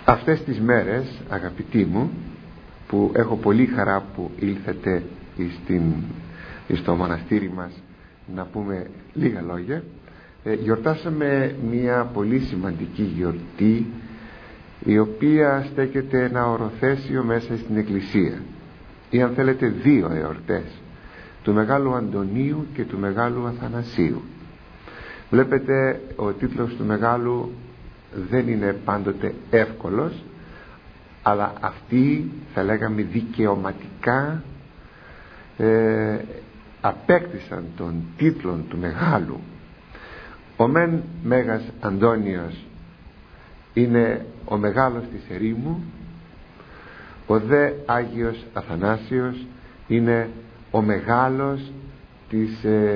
Αυτές τις μέρες, αγαπητοί μου, που έχω πολύ χαρά που ήλθατε στο μοναστήρι μας να πούμε λίγα λόγια, γιορτάσαμε μια πολύ σημαντική γιορτή, η οποία στέκεται ένα οροθέσιο μέσα στην Εκκλησία, ή αν θέλετε δύο εορτές, του Μεγάλου Αντωνίου και του Μεγάλου Αθανασίου. Βλέπετε, ο τίτλος του Μεγάλου δεν είναι πάντοτε εύκολος, αλλά αυτοί, θα λέγαμε δικαιωματικά, απέκτησαν τον τίτλο του Μεγάλου. Ο μεν Μέγας Αντώνιος είναι ο μεγάλος της ερήμου, ο δε Άγιος Αθανάσιος είναι ο μεγάλος της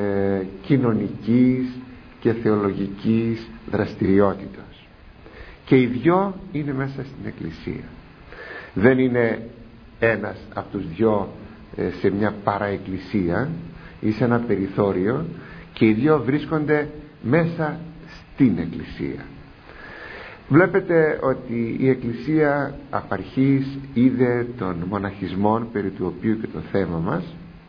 κοινωνικής και θεολογικής δραστηριότητας, και οι δυο είναι μέσα στην Εκκλησία. Δεν είναι ένας από τους δυο σε μια παραεκκλησία ή σε ένα περιθώριο, και οι δυο βρίσκονται μέσα στην Εκκλησία. Βλέπετε ότι η Εκκλησία απ' αρχής είδε τον μοναχισμό, περί του οποίου και το θέμα μας,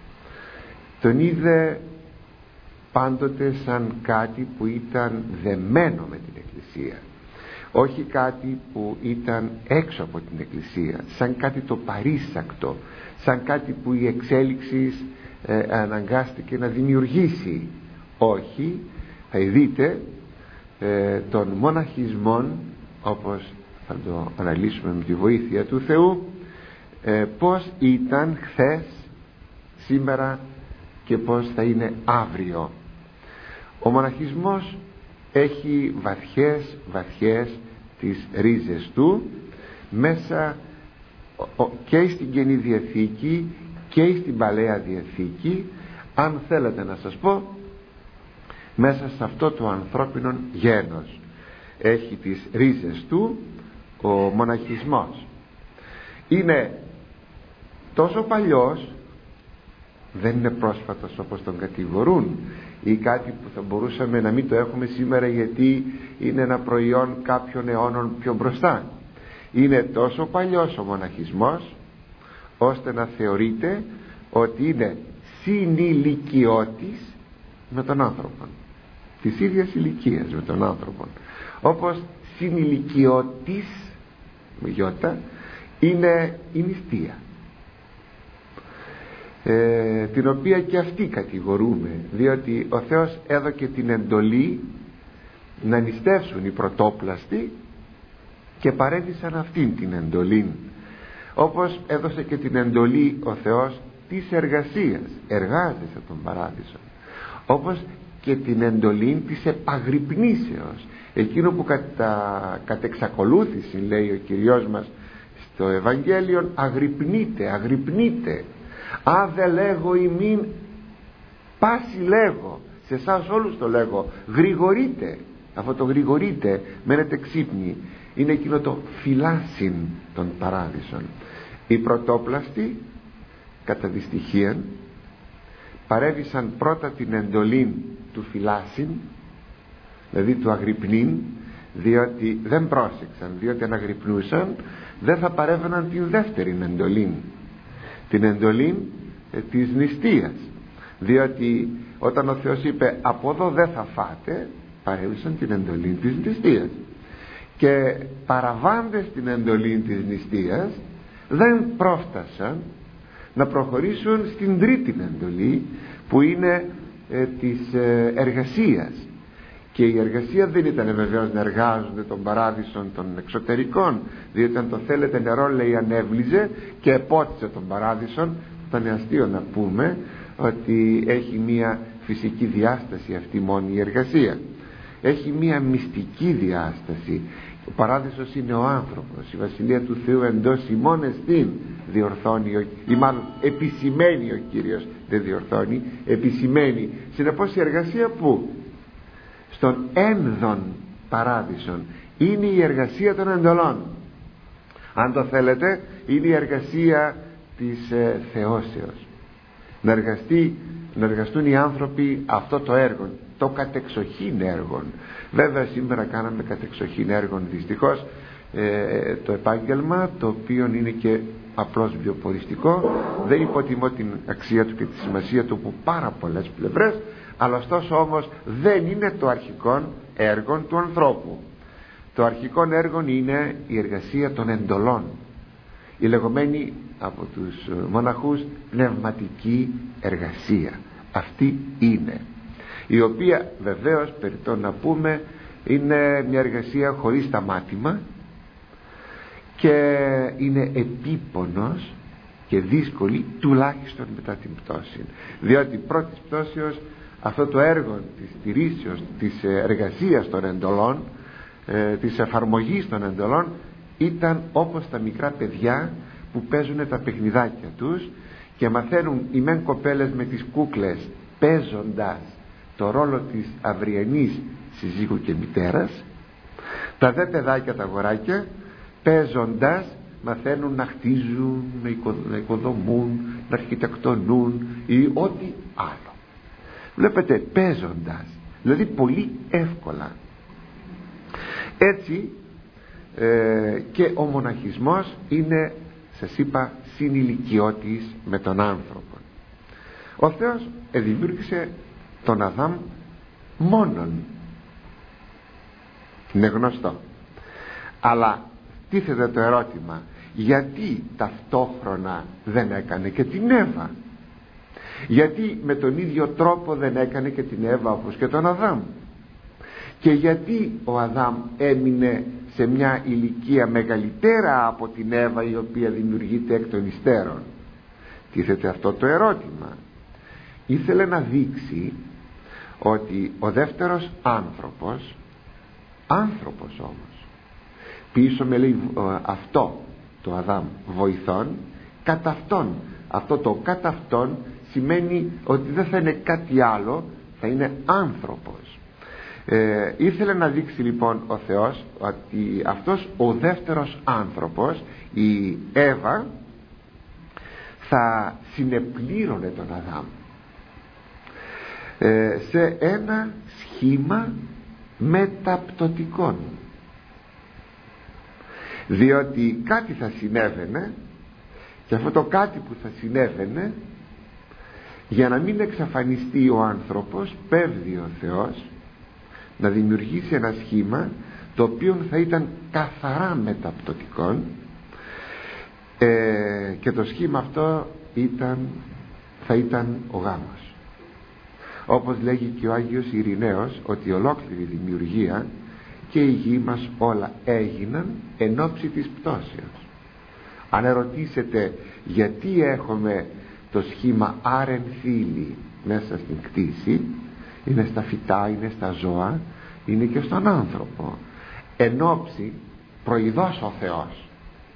τον είδε πάντοτε σαν κάτι που ήταν δεμένο με την Εκκλησία, όχι κάτι που ήταν έξω από την Εκκλησία, σαν κάτι το παρήσακτο, σαν κάτι που η εξέλιξη αναγκάστηκε να δημιουργήσει. Όχι, θα δείτε τον μοναχισμό, όπως θα το αναλύσουμε με τη βοήθεια του Θεού, πως ήταν χθες, σήμερα και πως θα είναι αύριο. Ο μοναχισμός έχει βαθιές τις ρίζες του μέσα και στην Καινή Διαθήκη και στην Παλαιά Διαθήκη, αν θέλετε να σας πω, μέσα σε αυτό το ανθρώπινο γένος έχει τις ρίζες του ο μοναχισμός. Είναι τόσο παλιός, δεν είναι πρόσφατος όπως τον κατηγορούν, ή κάτι που θα μπορούσαμε να μην το έχουμε σήμερα γιατί είναι ένα προϊόν κάποιων αιώνων πιο μπροστά. Είναι τόσο παλιός ο μοναχισμός, ώστε να θεωρείται ότι είναι συνηλικιώτης με τον άνθρωπο, της ίδιας ηλικίας με τον άνθρωπο, όπως συνηλικιώτης με γιώτα είναι η νηστεία, την οποία και αυτή κατηγορούμε, διότι ο Θεός έδωκε την εντολή να νηστεύσουν οι πρωτόπλαστοι και παρέδισαν αυτήν την εντολή, όπως έδωσε και την εντολή ο Θεός της εργασίας, εργάζεσαι τον παράδεισο, όπως και την εντολή της επαγρυπνήσεως, εκείνο που κατ' εξακολούθηση λέει ο Κυριός μας στο Ευαγγέλιο, αγρυπνείτε, α δε λέγω ημίν, πάση λέγω, σε εσάς όλους το λέγω, γρηγορείτε. Αυτό το γρηγορείτε, μένετε ξύπνοι, είναι εκείνο το φυλάσιν των παράδεισων. Οι πρωτόπλαστοι κατά δυστυχία παρέβησαν πρώτα την εντολή του φυλάσιν, δηλαδή του αγρυπνήν, διότι δεν πρόσεξαν, διότι αν αγρυπνούσαν δεν θα παρέβαιναν την δεύτερη εντολή, την εντολή της νηστείας, διότι όταν ο Θεός είπε από εδώ δεν θα φάτε, παρέβησαν την εντολή της νηστείας, και παραβάντες την εντολή της νηστείας δεν πρόφτασαν να προχωρήσουν στην τρίτη εντολή, που είναι της εργασίας. Και η εργασία δεν ήταν βεβαίως να εργάζονται των παράδεισων των εξωτερικών, διότι αν το θέλετε νερό, λέει, ανέβλυζε και επότισε των παράδεισων. Ήταν αστείο να πούμε ότι έχει μία φυσική διάσταση αυτή μόνο η εργασία, έχει μία μυστική διάσταση. Ο παράδεισος είναι ο άνθρωπος, η Βασιλεία του Θεού εντός ημών εστίν, διορθώνει ή μάλλον επισημαίνει ο Κύριος, δεν διορθώνει, επισημαίνει. Συνεπώς η εργασία που στον ένδον παράδεισον είναι η εργασία των εντολών, αν το θέλετε είναι η εργασία της θεώσεως, να εργαστούν οι άνθρωποι αυτό το έργο, το κατεξοχήν έργο. Βέβαια σήμερα κάναμε κατεξοχήν έργων, δυστυχώς το επάγγελμα, το οποίο είναι και απλώς βιοποριστικό. Δεν υποτιμώ την αξία του και τη σημασία του από πάρα πολλές πλευρές, αλλά ωστόσο όμως δεν είναι το αρχικό έργο του ανθρώπου. Το αρχικό έργο είναι η εργασία των εντολών, η λεγόμενη από τους μοναχούς πνευματική εργασία. Αυτή είναι, η οποία βεβαίως, περιττό να πούμε, είναι μια εργασία χωρίς σταμάτημα και είναι επίπονος και δύσκολη, τουλάχιστον μετά την πτώση, διότι πρώτης πτώσεως αυτό το έργο της τηρήσεως, της εργασίας των εντολών, της εφαρμογής των εντολών, ήταν όπως τα μικρά παιδιά που παίζουν τα παιχνιδάκια τους και μαθαίνουν οι μεν κοπέλες με τις κούκλες, παίζοντας το ρόλο της αυριανής συζύγου και μητέρας. Τα δε παιδάκια, τα αγοράκια, παίζοντας μαθαίνουν να χτίζουν, να οικοδομούν, να αρχιτεκτονούν ή ό,τι άλλο. Βλέπετε, παίζοντας, δηλαδή πολύ εύκολα. Έτσι και ο μοναχισμός είναι, σας είπα, συνηλικιώτης με τον άνθρωπο. Ο Θεός δημιούργησε τον Αδάμ μόνον, είναι γνωστό, αλλά τίθεται το ερώτημα, γιατί ταυτόχρονα δεν έκανε και την Εύα? Γιατί με τον ίδιο τρόπο δεν έκανε και την Εύα όπως και τον Αδάμ? Και γιατί ο Αδάμ έμεινε σε μια ηλικία μεγαλύτερα από την Εύα, η οποία δημιουργείται εκ των υστέρων? Τίθεται αυτό το ερώτημα. Ήθελε να δείξει ότι ο δεύτερος άνθρωπος όμως, πίσω με λέει αυτό το Αδάμ βοηθών, κατά αυτόν. Αυτό το κατά αυτόν σημαίνει ότι δεν θα είναι κάτι άλλο, θα είναι άνθρωπος. Ήθελε να δείξει λοιπόν ο Θεός ότι αυτός ο δεύτερος άνθρωπος, η Εύα, θα συνεπλήρωνε τον Αδάμ σε ένα σχήμα μεταπτωτικών, διότι κάτι θα συνέβαινε, και αυτό το κάτι που θα συνέβαινε, για να μην εξαφανιστεί ο άνθρωπος, πέφτει ο Θεός να δημιουργήσει ένα σχήμα το οποίο θα ήταν καθαρά μεταπτωτικών, και το σχήμα αυτό θα ήταν ο γάμος. Όπως λέγει και ο Άγιος Ειρηναίος, ότι ολόκληρη η δημιουργία και η γη μας όλα έγιναν εν ώψη της πτώσεως. Αν ερωτήσετε γιατί έχουμε το σχήμα άρεν θήλη μέσα στην κτήση, είναι στα φυτά, είναι στα ζώα, είναι και στον άνθρωπο. Εν ώψη, προειδώς ο Θεός,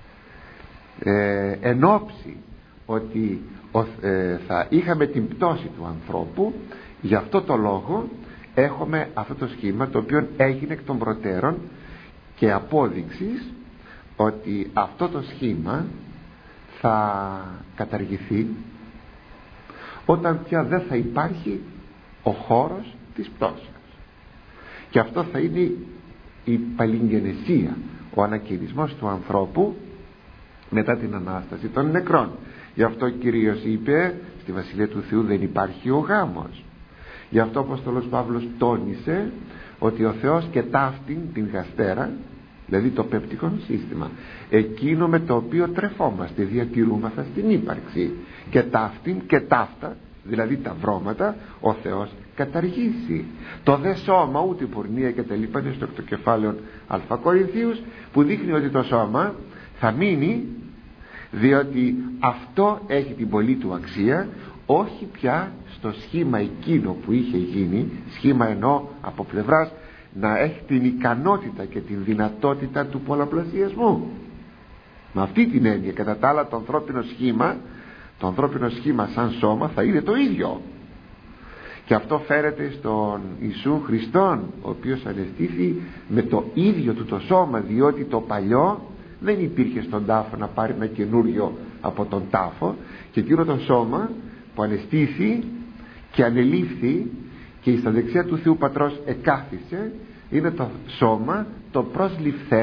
εν ώψη ότι θα είχαμε την πτώση του ανθρώπου, γι' αυτό το λόγο έχουμε αυτό το σχήμα, το οποίο έγινε εκ των προτέρων, και απόδειξης ότι αυτό το σχήμα θα καταργηθεί όταν πια δεν θα υπάρχει ο χώρος της πτώσεως, και αυτό θα είναι η παλιγγενεσία, ο ανακαινισμός του ανθρώπου μετά την Ανάσταση των νεκρών. Γι' αυτό ο Κύριος είπε, στη Βασιλεία του Θεού δεν υπάρχει ο γάμος. Γι' αυτό ο Απόστολος Παύλος τόνισε ότι ο Θεός και ταύτην την γαστέρα, δηλαδή το πεπτικόν σύστημα, εκείνο με το οποίο τρεφόμαστε, διατηρούμαστε στην ύπαρξη, και ταύτην και ταύτα, δηλαδή τα βρώματα, ο Θεός καταργήσει. Το δε σώμα, ούτε η πορνεία και τα λοιπά, είναι στο κεφάλαιο Α Κορινθίους, που δείχνει ότι το σώμα θα μείνει, διότι αυτό έχει την πολλή του αξία, όχι πια στο σχήμα εκείνο που είχε γίνει, σχήμα εννοώ από πλευράς να έχει την ικανότητα και την δυνατότητα του πολλαπλασιασμού. Με αυτή την έννοια, κατά τα άλλα, το ανθρώπινο σχήμα σαν σώμα θα είναι το ίδιο, και αυτό φέρεται στον Ιησού Χριστόν, ο οποίος αναισθήθη με το ίδιο του το σώμα, διότι το παλιό δεν υπήρχε στον τάφο να πάρει ένα καινούριο από τον τάφο, και εκείνο το σώμα που αναισθήθη και ανελήφθη και στα δεξιά του Θεού Πατρός εκάθισε, είναι το σώμα το προσληφθέν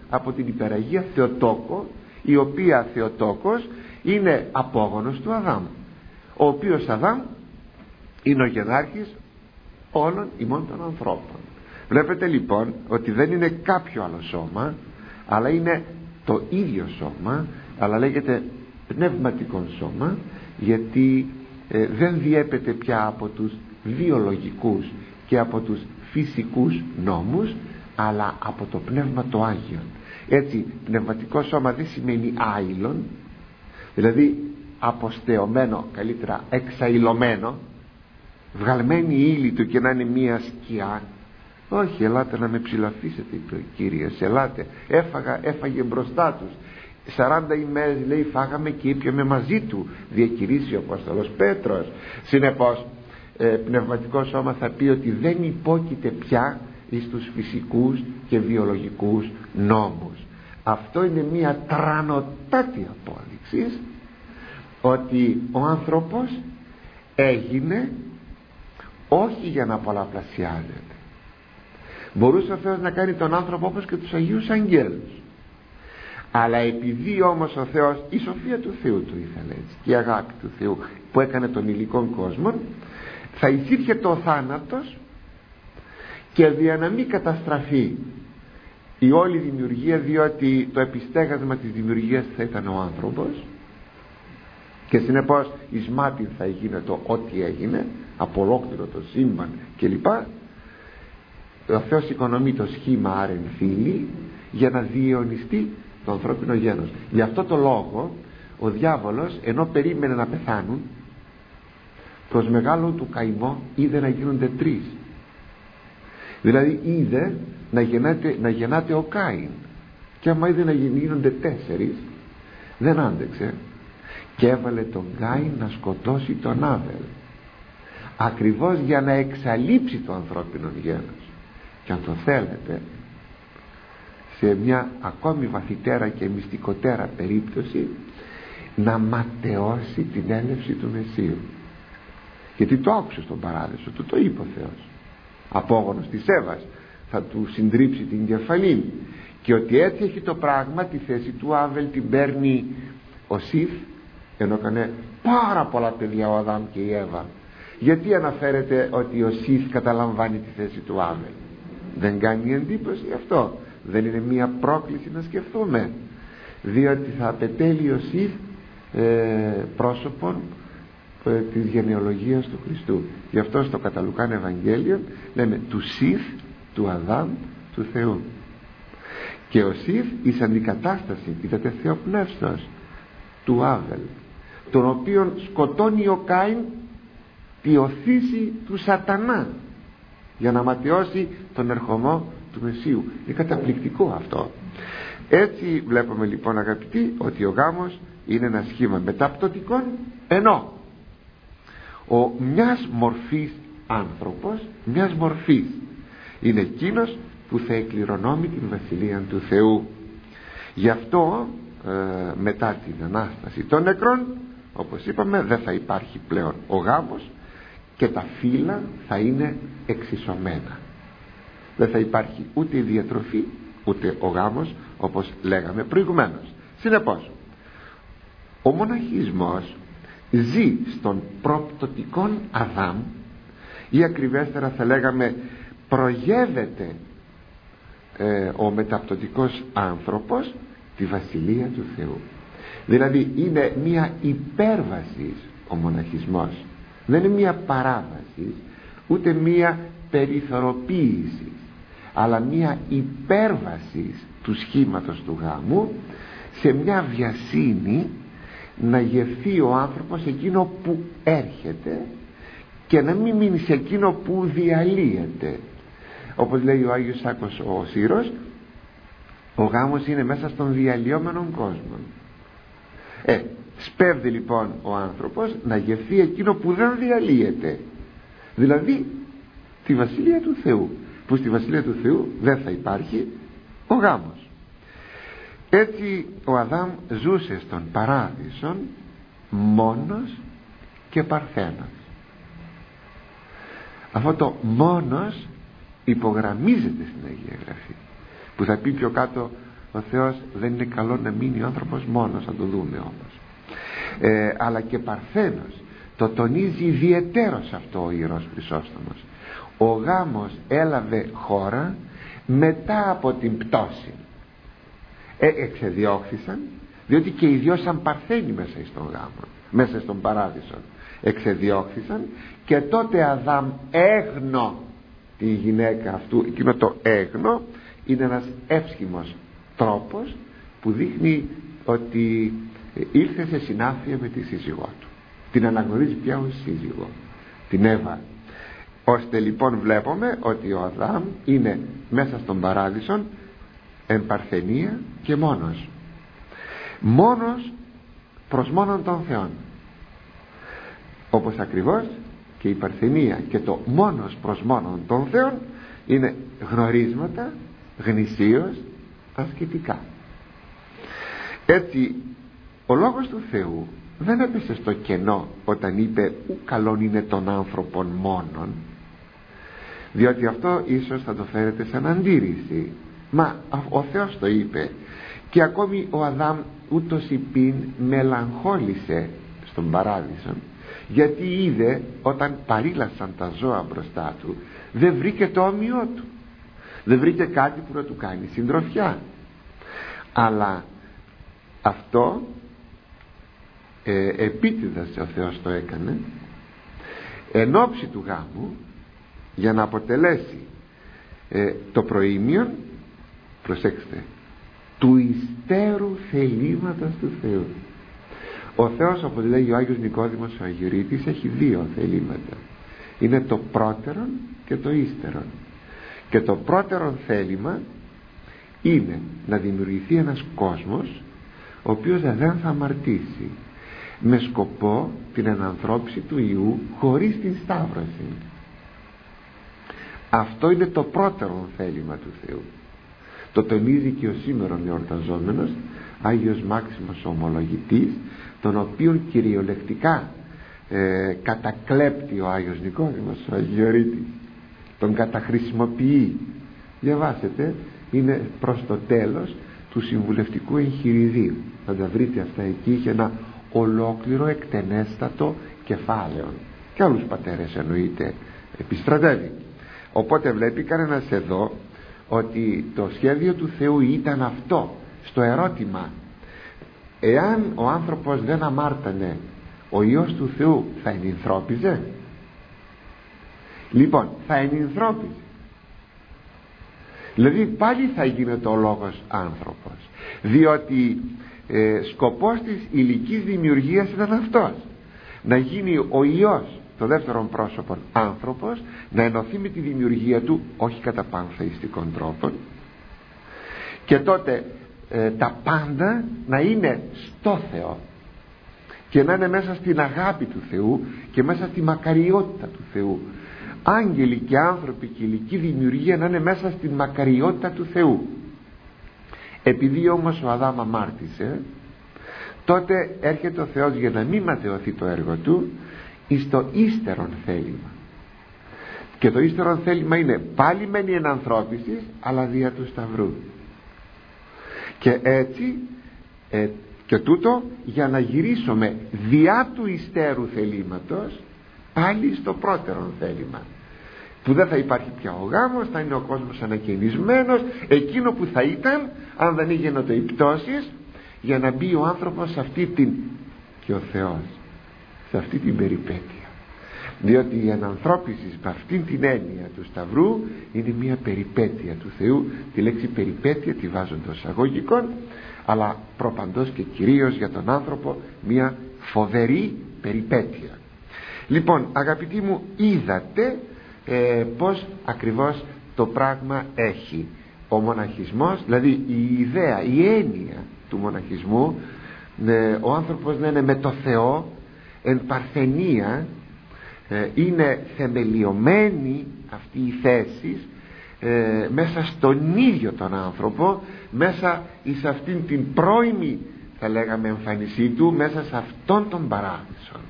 από την υπεραγία Θεοτόκο, η οποία Θεοτόκος είναι απόγονος του Αδάμ, ο οποίος Αδάμ είναι ο γενάρχης όλων ημών των ανθρώπων. Βλέπετε λοιπόν ότι δεν είναι κάποιο άλλο σώμα, αλλά είναι το ίδιο σώμα, αλλά λέγεται πνευματικό σώμα, γιατί δεν διέπεται πια από τους βιολογικούς και από τους φυσικούς νόμους, αλλά από το Πνεύμα το Άγιον. Έτσι πνευματικό σώμα δεν σημαίνει άειλον, δηλαδή αποστεωμένο, καλύτερα εξαειλωμένο, βγαλμένη η ύλη του και να είναι μία σκιά. Όχι, ελάτε να με ψηλαφίσετε, είπε ο Κύριος, ελάτε. Έφαγε μπροστά τους 40 ημέρες, λέει, φάγαμε και ήπιαμε μαζί του, διακηρύσει ο Απόστολος Πέτρος. Συνεπώς πνευματικό σώμα θα πει ότι δεν υπόκειται πια εις τους φυσικούς και βιολογικούς νόμους. Αυτό είναι μια τρανοτάτη απόδειξη ότι ο άνθρωπος έγινε όχι για να πολλαπλασιάζεται. Μπορούσε ο Θεός να κάνει τον άνθρωπο όπως και τους Αγίους Αγγέλους, αλλά επειδή όμως ο Θεός, η σοφία του Θεού του ήθελε έτσι, και η αγάπη του Θεού που έκανε τον υλικό κόσμο, θα εισήρχε το θάνατος, και για να μην καταστραφεί η όλη δημιουργία, διότι το επιστέγασμα της δημιουργίας θα ήταν ο άνθρωπος, και συνεπώς εις μάτιν θα έγινε το ό,τι έγινε από ολόκληρο το σύμπαν κλπ. Ο Θεός οικονομεί το σχήμα άρεν φίλοι για να διαιωνιστεί το ανθρώπινο γένος. Γι' αυτό το λόγο ο διάβολος, ενώ περίμενε να πεθάνουν, προς μεγάλο του καημό είδε να γίνονται 3. Δηλαδή είδε να γεννάται ο Κάιν, και άμα είδε να γίνονται 4, δεν άντεξε και έβαλε τον Κάιν να σκοτώσει τον Άβελ, ακριβώς για να εξαλείψει το ανθρώπινο γένος, και αν το θέλετε σε μια ακόμη βαθυτέρα και μυστικοτέρα περίπτωση να ματαιώσει την έλευση του Μεσσίου. Γιατί το άκουσε στον παράδεισο του, το είπε ο Θεός, απόγονος της Εύας θα του συντρίψει την κεφαλή, και ότι έτσι έχει το πράγμα, τη θέση του Άβελ την παίρνει ο Σιθ, ενώ έκανε πάρα πολλά παιδιά ο Αδάμ και η Εύα. Γιατί αναφέρεται ότι ο Σιθ καταλαμβάνει τη θέση του Άβελ? Δεν κάνει εντύπωση αυτό? Δεν είναι μία πρόκληση να σκεφτούμε? Διότι θα απετέλει ο Σιθ πρόσωπον της γενεολογίας του Χριστού. Γι' αυτό στο κατά Λουκάν Ευαγγέλιο λέμε του Σιθ, του Αδάμ, του Θεού. Και ο Σιθ εις αντικατάσταση, είδατε, θεοπνεύστος του Άβελ, τον οποίον σκοτώνει ο Κάιν τη οθήση του σατανά για να ματαιώσει τον ερχομό του Μεσσίου. Είναι καταπληκτικό αυτό. Έτσι βλέπουμε λοιπόν, αγαπητοί, ότι ο γάμος είναι ένα σχήμα μεταπτωτικών, ενώ ο μιας μορφής άνθρωπος, μιας μορφής, είναι εκείνος που θα εκκληρονόμει την Βασιλεία του Θεού. Γι' αυτό μετά την Ανάσταση των νεκρών, όπως είπαμε, δεν θα υπάρχει πλέον ο γάμος, και τα φύλλα θα είναι εξισωμένα. Δεν θα υπάρχει ούτε η διατροφή ούτε ο γάμος, όπως λέγαμε προηγουμένως. Συνεπώς ο μοναχισμός ζει στον προπτωτικόν Αδάμ, ή ακριβέστερα θα λέγαμε προγεύεται ο μεταπτωτικός άνθρωπος τη Βασιλεία του Θεού. Δηλαδή είναι μία υπέρβαση ο μοναχισμός, δεν είναι μία παράβαση ούτε μία περιθωροποίηση, αλλά μία υπέρβαση του σχήματος του γάμου σε μια βιασύνη να γευθεί ο άνθρωπος εκείνο που έρχεται και να μην μείνει σε εκείνο που διαλύεται. Όπως λέει ο Άγιος Σάκος ο Σύρος, ο γάμος είναι μέσα στον διαλυόμενο κόσμο. Σπέβδει λοιπόν ο άνθρωπος να γευθεί εκείνο που δεν διαλύεται, δηλαδή τη Βασιλεία του Θεού, που στη Βασιλεία του Θεού δεν θα υπάρχει ο γάμος. Έτσι ο Αδάμ ζούσε στον παράδεισο μόνος και παρθένος. Αυτό το μόνος υπογραμμίζεται στην Αγία Γραφή, που θα πει πιο κάτω ο Θεός δεν είναι καλό να μείνει ο άνθρωπος μόνος, θα το δούμε όμως. Αλλά και παρθένος, το τονίζει ιδιαιτέρως αυτό ο Ιερός Χρυσόστομος. Ο γάμος έλαβε χώρα μετά από την πτώση. Εξεδιώχθησαν, διότι και οι δυο σαν παρθένοι μέσα στον γάμο, μέσα στον παράδεισο εξεδιώχθησαν, και τότε Αδάμ έγνω τη γυναίκα αυτού. Εκείνο το έγνω είναι ένας εύσχυμος τρόπος που δείχνει ότι ήρθε σε συνάφεια με τη σύζυγό του, την αναγνωρίζει πια ως σύζυγο, την Εύα. Ώστε λοιπόν βλέπουμε ότι ο Αδάμ είναι μέσα στον παράδεισο εν παρθενία και μόνος προς μόνον των Θεών, όπως ακριβώς και η παρθενία και το μόνος προς μόνον των Θεών είναι γνωρίσματα γνησίως ασκητικά. Έτσι ο Λόγος του Θεού δεν έπεσε στο κενό όταν είπε ου καλόν είναι των άνθρωπων μόνον, διότι αυτό ίσως θα το φέρετε σαν αντίρρηση. Μα ο Θεός το είπε, και ακόμη ο Αδάμ ούτως υπήν μελαγχόλησε στον παράδεισο, γιατί είδε όταν παρήλασαν τα ζώα μπροστά του, δεν βρήκε το όμοιό του, δεν βρήκε κάτι που να του κάνει συντροφιά. Αλλά αυτό επίτηδας ο Θεός το έκανε εν ώψη του γάμου, για να αποτελέσει το προήμιον, προσέξτε, του υστέρου θελήματος του Θεού. Ο Θεός, όπως λέγει ο Άγιος Νικόδημος ο Αγιορείτης, έχει δύο θελήματα. Είναι το πρώτερον και το ύστερον. Και το πρώτερον θέλημα είναι να δημιουργηθεί ένας κόσμος ο οποίος δεν θα αμαρτήσει, με σκοπό την ενανθρώπιση του Υιού χωρίς την σταύρωση. Αυτό είναι το πρώτερον θέλημα του Θεού. Το τονίζει και ο σήμερον εορταζόμενος Άγιος Μάξιμος ο Ομολογητής, τον οποίον κυριολεκτικά κατακλέπτει ο Άγιος Νικόδημος ο Αγιορείτης, τον καταχρησιμοποιεί. Διαβάσετε, είναι προς το τέλος του συμβουλευτικού εγχειριδίου, θα τα βρείτε αυτά εκεί, είχε ένα ολόκληρο εκτενέστατο κεφάλαιο, και άλλους πατέρες εννοείται επιστρατεύει. Οπότε βλέπει κανένας εδώ ότι το σχέδιο του Θεού ήταν αυτό, στο ερώτημα εάν ο άνθρωπος δεν αμάρτανε, ο Υιός του Θεού θα ενυνθρώπιζε? Λοιπόν, θα ενυνθρώπιζε, δηλαδή πάλι θα γίνεται ο λόγος άνθρωπος, διότι σκοπός της υλικής δημιουργίας ήταν αυτός, να γίνει ο Υιός, το δεύτερον πρόσωπον άνθρωπος, να ενωθεί με τη δημιουργία του, όχι κατά πανθεϊστικών τρόπων, και τότε τα πάντα να είναι στο Θεό και να είναι μέσα στην αγάπη του Θεού και μέσα στη μακαριότητα του Θεού. Άγγελοι και άνθρωποι και ηλική δημιουργία να είναι μέσα στην μακαριότητα του Θεού. Επειδή όμως ο Αδάμ αμάρτησε, τότε έρχεται ο Θεός για να μην ματαιωθεί το έργο του εις το ύστερον θέλημα. Και το ύστερον θέλημα είναι πάλι μεν η ενανθρώπιση, αλλά δια του Σταυρού. Και έτσι και τούτο για να γυρίσουμε διά του υστέρου θελήματος πάλι στο πρώτερον θέλημα, που δεν θα υπάρχει πια ο γάμος, θα είναι ο κόσμος ανακαινισμένος, εκείνο που θα ήταν αν δεν έγινονται οι πτώσεις, για να μπει ο άνθρωπος σε αυτή την, και ο Θεός σε αυτή την περιπέτεια. Διότι η ανανθρώπιση με αυτήν την έννοια του Σταυρού είναι μια περιπέτεια του Θεού. Τη λέξη περιπέτεια τη βάζουν των εισαγωγικών, αλλά προπαντός και κυρίως για τον άνθρωπο μια φοβερή περιπέτεια. Λοιπόν, αγαπητοί μου, είδατε πως ακριβώς το πράγμα έχει ο μοναχισμός, δηλαδή η ιδέα, η έννοια του μοναχισμού, ο άνθρωπος να είναι με το Θεό εν παρθενία, είναι θεμελιωμένη αυτή η θέση μέσα στον ίδιο τον άνθρωπο, μέσα εις αυτήν την πρώιμη, θα λέγαμε, εμφανισή του, μέσα σε αυτόν τον παράδεισο.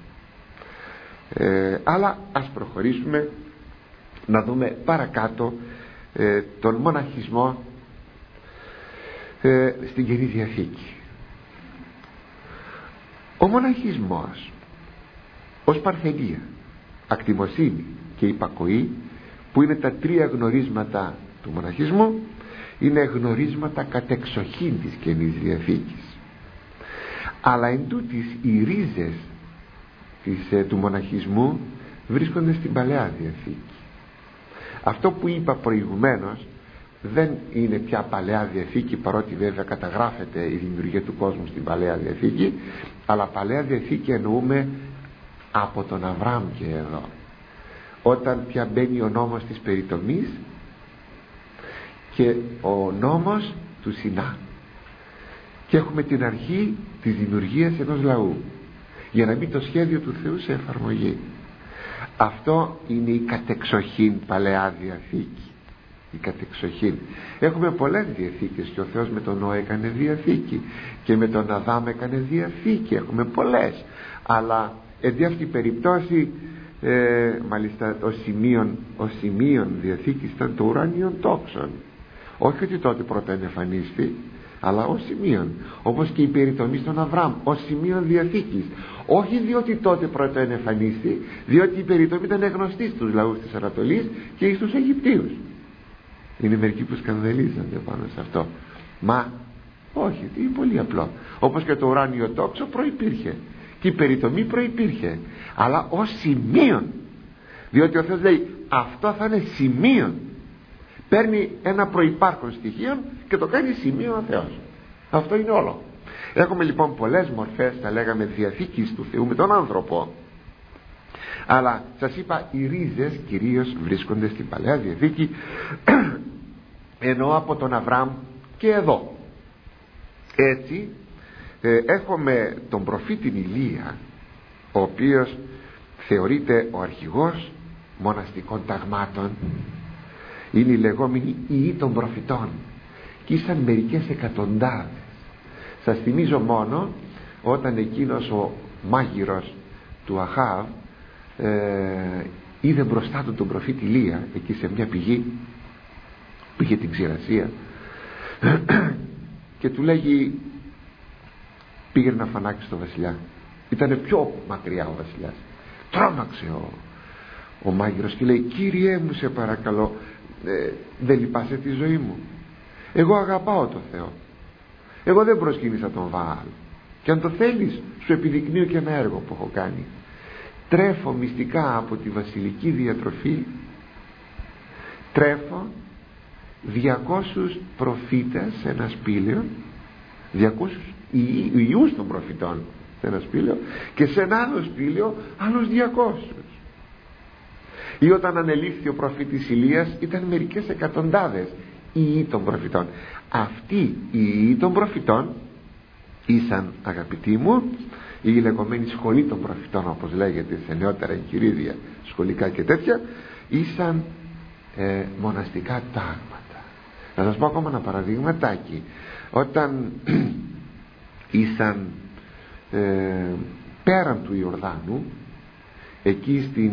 Αλλά ας προχωρήσουμε να δούμε παρακάτω τον μοναχισμό στην Καινή Διαθήκη. Ο μοναχισμός ως παρθενία, ακτιμοσύνη και υπακοή, που είναι τα τρία γνωρίσματα του μοναχισμού, είναι γνωρίσματα κατεξοχήν της Καινής Διαθήκης. Αλλά εν τούτης οι ρίζες του μοναχισμού βρίσκονται στην Παλαιά Διαθήκη. Αυτό που είπα προηγουμένως δεν είναι πια Παλαιά Διαθήκη, παρότι βέβαια καταγράφεται η δημιουργία του κόσμου στην Παλαιά Διαθήκη, αλλά Παλαιά Διαθήκη εννοούμε από τον Αβραάμ και εδώ, όταν πια μπαίνει ο νόμος της περιτομής και ο νόμος του Σινά, και έχουμε την αρχή της δημιουργίας ενός λαού για να μπει το σχέδιο του Θεού σε εφαρμογή. Αυτό είναι η κατεξοχήν Παλαιά Διαθήκη. Η κατεξοχήν. Έχουμε πολλές διαθήκες και ο Θεός με τον Νόα έκανε διαθήκη και με τον Αδάμ έκανε διαθήκη. Έχουμε πολλές, αλλά εν αυτή περιπτώσει μάλιστα ο σημείον διαθήκης ήταν το ουράνιον τόξον. Όχι ότι τότε πρώτα εμφανίστη, αλλά ως σημείον, όπως και η περιτομή στον Αβραάμ ως σημείον διαθήκης. Όχι διότι τότε πρώτα εμφανίστη, διότι η περιτομή ήταν γνωστή στους λαούς της Ανατολής και στους Αιγυπτίους. Είναι μερικοί που σκανδαλίζονται πάνω σε αυτό. Μα όχι, είναι πολύ απλό. Όπως και το ουράνιο τόξο προϋπήρχε και η περιτομή προϋπήρχε, αλλά ως σημείον, διότι ο Θεός λέει αυτό θα είναι σημείον. Παίρνει ένα προϋπάρχον στοιχείο και το κάνει σημείο ο Θεός. Αυτό είναι όλο. Έχουμε λοιπόν πολλές μορφές, θα λέγαμε, διαθήκης του Θεού με τον άνθρωπο, αλλά σας είπα οι ρίζες κυρίως βρίσκονται στην Παλαιά Διαθήκη, ενώ από τον Αβραάμ και εδώ. Έτσι έχουμε τον προφήτη Ηλία, ο οποίος θεωρείται ο αρχηγός μοναστικών ταγμάτων. Είναι οι λεγόμενοι ιοί των προφητών και ήσαν μερικές εκατοντάδες. Σας θυμίζω μόνο όταν εκείνος ο μάγειρος του Αχάβ είδε μπροστά του τον προφήτη Ηλία εκεί σε μια πηγή που είχε την ξηρασία και του λέγει πήγαινε να φανάξει τον βασιλιά. Ήτανε πιο μακριά ο βασιλιάς. Τρόμαξε ο μάγειρος και λέει Κύριέ μου σε παρακαλώ, δεν λυπάσαι τη ζωή μου? Εγώ αγαπάω τον Θεό, εγώ δεν προσκύνησα τον Βαάλ και αν το θέλεις σου επιδεικνύω και ένα έργο που έχω κάνει. Τρέφω μυστικά από τη βασιλική διατροφή, τρέφω 200 προφήτες σε ένα σπήλαιο, 200 ιούς των προφητών σε ένα σπήλαιο, και σε ένα άλλο σπήλαιο άλλους 200. Ή όταν ανελήφθη ο προφήτης Ηλίας ήταν μερικές εκατοντάδες οι ιοί των προφητών. Αυτοί οι ιοί των προφητών ήσαν, αγαπητοί μου, η λεγόμενη σχολή των προφητών, όπως λέγεται σε νεότερα εγχειρίδια σχολικά και τέτοια, ήσαν μοναστικά τάγματα. Να σας πω ακόμα ένα παραδειγματάκι. Όταν ήσαν πέραν του Ιορδάνου, εκεί στην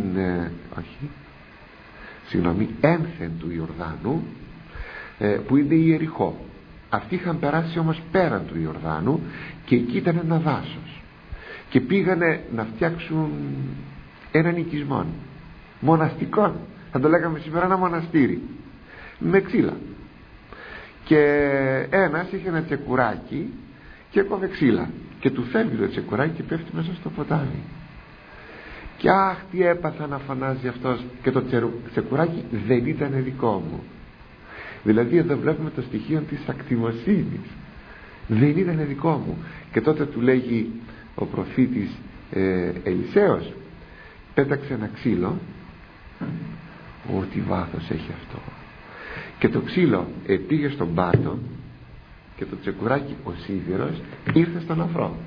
ένθεν του Ιορδάνου, που είναι η Ιεριχώ, αυτοί είχαν περάσει όμως πέραν του Ιορδάνου και εκεί ήταν ένα δάσος και πήγανε να φτιάξουν έναν οικισμό μοναστικό, θα το λέγαμε σήμερα ένα μοναστήρι με ξύλα, και ένας είχε ένα τσεκουράκι και έκοβε ξύλα και του φεύγει το τσεκουράκι και πέφτει μέσα στο ποτάμι. Και αχ, τι έπαθα να φωνάζει αυτός, και το τσεκουράκι δεν ήταν δικό μου. Δηλαδή εδώ βλέπουμε το στοιχείο της ακτιμοσύνης. Δεν ήταν δικό μου. Και τότε του λέγει ο προφήτης Ελισέος, πέταξε ένα ξύλο. Τι βάθος έχει αυτό. Και το ξύλο πήγε στον πάτο και το τσεκουράκι, ο σίδηρος, ήρθε στον αφρό.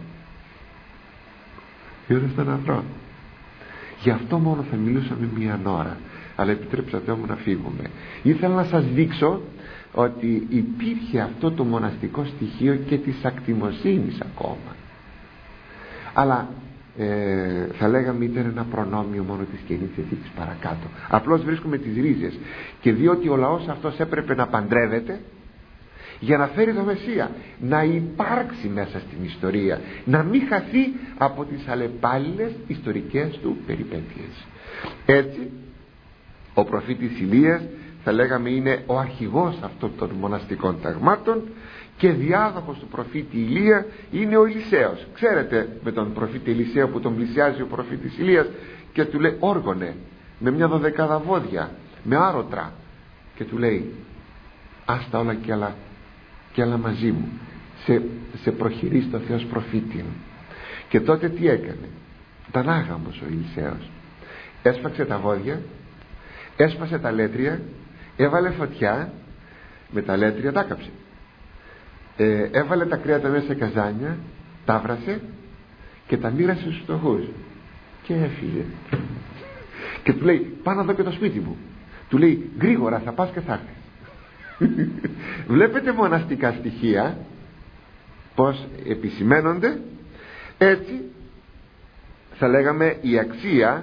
Ήρθε στον αφρό. Γι' αυτό μόνο θα μιλούσαμε μία ώρα, αλλά επιτρέψατε μου να φύγουμε. Ήθελα να σας δείξω ότι υπήρχε αυτό το μοναστικό στοιχείο και της ακτιμοσύνης ακόμα, αλλά θα λέγαμε ήταν ένα προνόμιο μόνο της Καινής Διαθήκης παρακάτω. Απλώς βρίσκουμε τις ρίζες, και διότι ο λαός αυτός έπρεπε να παντρεύεται, για να φέρει το Μεσσία, να υπάρξει μέσα στην ιστορία, να μην χαθεί από τις αλλεπάλληλες ιστορικές του περιπέτειες. Έτσι ο προφήτης Ηλίας, θα λέγαμε, είναι ο αρχηγός αυτών των μοναστικών ταγμάτων, και διάδοχος του προφήτη Ηλία είναι ο Ηλισέος. Ξέρετε, με τον προφήτη Ηλισαίο που τον πλησιάζει ο προφήτης Ηλίας και του λέει όργωνε με μια 12 βόδια, με άρωτρα, και του λέει άστα όλα και άλλα μαζί μου, σε προχειρεί στο Θεός προφήτη. Και τότε τι έκανε? Ήταν άγαμος ο Ηλισέος. Έσφαξε τα βόδια, έσπασε τα λέτρια, έβαλε φωτιά, με τα λέτρια τα κάψε, έβαλε τα κρέατα μέσα σε καζάνια, τα βρασε και τα μοίρασε στους φτωχούς και έφυγε. Και του λέει πάνω εδώ και το σπίτι μου. Του λέει γρήγορα θα πας και θα έρθεις. Βλέπετε μοναστικά στοιχεία πως επισημαίνονται. Έτσι θα λέγαμε η αξία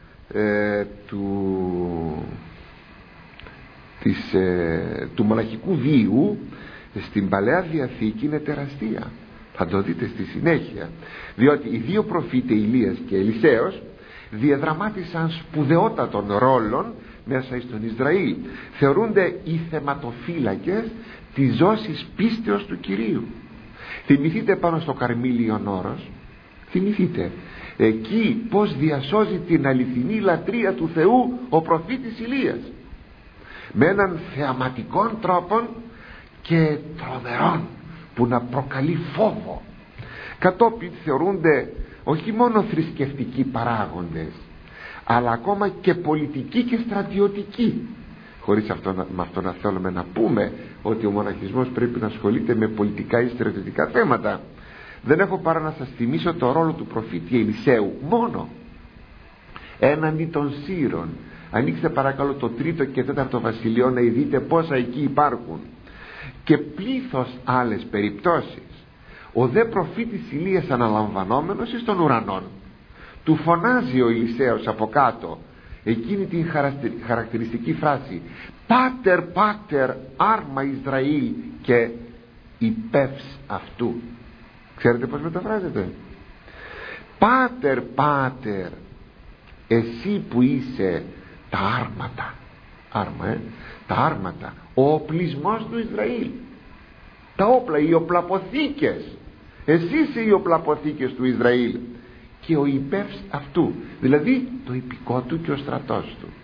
του μοναχικού βίου στην Παλαιά Διαθήκη είναι τεραστία. Θα το δείτε στη συνέχεια, διότι οι δύο προφήτες Ηλίας και Ελισέος διαδραμάτισαν σπουδαιότατων ρόλων μέσα στον Ισραήλ. Θεωρούνται οι θεματοφύλακες της ζώσης πίστεως του Κυρίου. Θυμηθείτε πάνω στο Καρμίλιον Όρος, θυμηθείτε εκεί πως διασώζει την αληθινή λατρεία του Θεού ο προφήτης Ηλίας με έναν θεαματικών τρόπο και τρομερών που να προκαλεί φόβο. Κατόπιν θεωρούνται όχι μόνο θρησκευτικοί παράγοντες, αλλά ακόμα και πολιτικοί και στρατιωτικοί, χωρίς με αυτό να θέλουμε να πούμε ότι ο μοναχισμός πρέπει να ασχολείται με πολιτικά ή στρατιωτικά θέματα. Δεν έχω παρά να σας θυμίσω το ρόλο του προφήτη Ελισαίου μόνο έναντι των Σύρων. Ανοίξτε παρακαλώ το 3ο και 4ο βασιλείο να δείτε πόσα εκεί υπάρχουν, και πλήθος άλλες περιπτώσεις. Ο δε προφήτης Ηλίας αναλαμβανόμενος εις των ουρανών, του φωνάζει ο Ηλισέος από κάτω εκείνη την χαρακτηριστική φράση «Πάτερ, πάτερ, άρμα Ισραήλ και υπεύς αυτού». Ξέρετε πως μεταφράζεται? «Πάτερ, πάτερ, εσύ που είσαι τα άρματα». Τα άρματα, ο οπλισμός του Ισραήλ, τα όπλα, οι οπλαποθήκες. Εσύ είσαι οι οπλαποθήκες του Ισραήλ και ο υπεύς αυτού, δηλαδή το υπηκό του και ο στρατός του.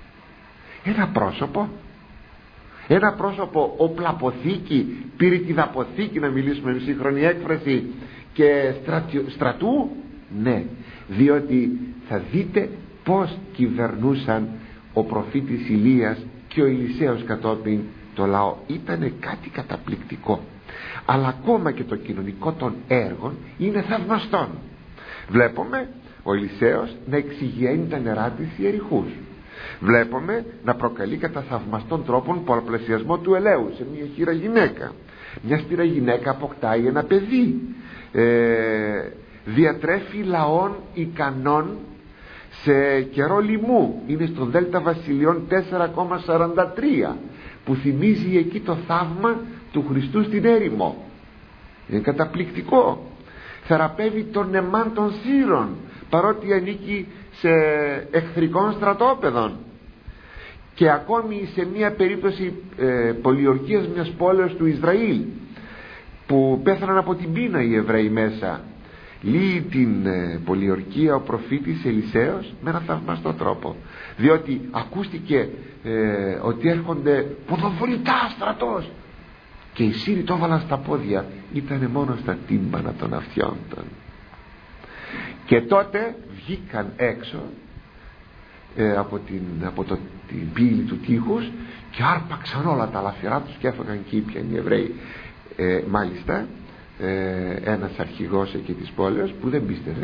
Ένα πρόσωπο οπλαποθήκη, πυρητιδαποθήκη, να μιλήσουμε με σύγχρονη έκφραση, και στρατού. Ναι, διότι θα δείτε πως κυβερνούσαν ο προφήτης Ηλίας και ο Ελισέος κατόπιν το λαό. Ήτανε κάτι καταπληκτικό. Αλλά ακόμα και το κοινωνικό των έργων είναι θαυμαστόν. Βλέπουμε ο Ελισέος να εξηγιαίνει τα νερά της Ιεριχούς. Βλέπουμε να προκαλεί κατά θαυμαστών τρόπων πολλαπλασιασμό του ελαίου σε μια χήρα γυναίκα. Μια στήρα γυναίκα αποκτάει ένα παιδί, διατρέφει λαών ικανών σε καιρό λοιμού. Είναι στο Δέλτα Βασιλειών 4,43 που θυμίζει εκεί το θαύμα του Χριστού στην έρημο. Είναι καταπληκτικό. Θεραπεύει τον νεμάν των Σύρων παρότι ανήκει σε εχθρικών στρατόπεδων. Και ακόμη σε μια περίπτωση πολιορκίας μιας πόλεως του Ισραήλ που πέθαναν από την πείνα οι Εβραίοι μέσα, λύει την πολιορκία ο προφήτης Ελισέος με ένα θαυμαστό τρόπο, διότι ακούστηκε ότι έρχονται ποδοβολητά στρατός και οι Σύροι το έβαλαν στα πόδια, ήταν μόνο στα τύμπανα των αυτιών των. Και τότε βγήκαν έξω από την πύλη του τείχους και άρπαξαν όλα τα λαφυρά τους και έφαγαν και ήπιαν οι Εβραίοι. Μάλιστα ένας αρχηγός εκεί της πόλεως που δεν πίστευε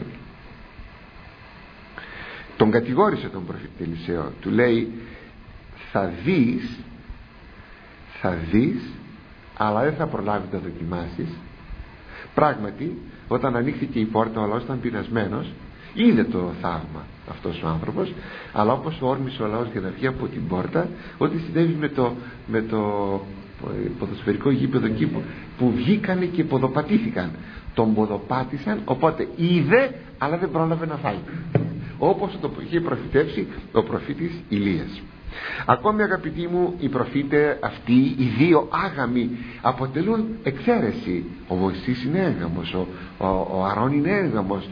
τον κατηγόρησε τον προφήτη Ελισαίο, του λέει θα δεις αλλά δεν θα προλάβει να δοκιμάσεις. Πράγματι όταν ανοίχθηκε η πόρτα ο λαός ήταν πεινασμένος, είδε το θαύμα αυτός ο άνθρωπος, αλλά όπως όρμησε ο λαός για να βγει από την πόρτα, ό,τι συνέβη με το ποδοσφαιρικό γήπεδο εκεί που βγήκανε και ποδοπατήθηκαν. Τον ποδοπάτησαν, οπότε είδε αλλά δεν πρόλαβε να φάει, όπως το είχε προφητεύσει ο προφήτης Ηλίας. Ακόμη, αγαπητοί μου, οι προφήτες αυτοί, οι δύο άγαμοι, αποτελούν εξαίρεση. Ο Μωυσής είναι έγαμος, ο Αρών είναι έγαμος,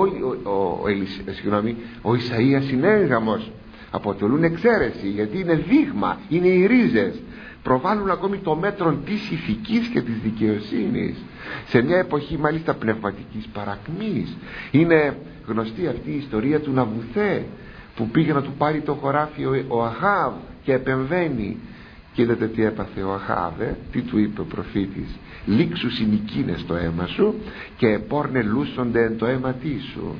ο Ισαΐας είναι έγαμος. Αποτελούν εξαίρεση, γιατί είναι δείγμα, είναι οι ρίζες. Προβάλλουν ακόμη το μέτρο της ηθικής και της δικαιοσύνης σε μια εποχή μάλιστα πνευματικής παρακμής. Είναι γνωστή αυτή η ιστορία του Ναβουθέ, που πήγε να του πάρει το χωράφι ο Αχάβ και επεμβαίνει. Και είδατε τι έπαθε ο Αχάβ, τι του είπε ο προφήτης: λήξου συνοικίνες το αίμα σου και πόρνε λούσονται εν το αίμα σου.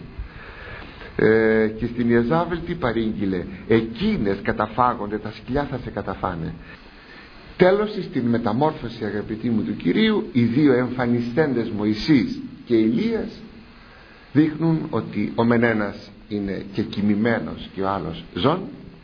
Και στην Ιεζάβελ τι παρήγγειλε: εκείνες καταφάγονται, τα σκυλιά θα σε καταφάνε. Τέλος, στην μεταμόρφωση, αγαπητοί μου, του Κυρίου, οι δύο εμφανιστέντες Μωυσής και Ηλίας δείχνουν ότι ο μενένας είναι και κοιμημένος και ο άλλος ζών,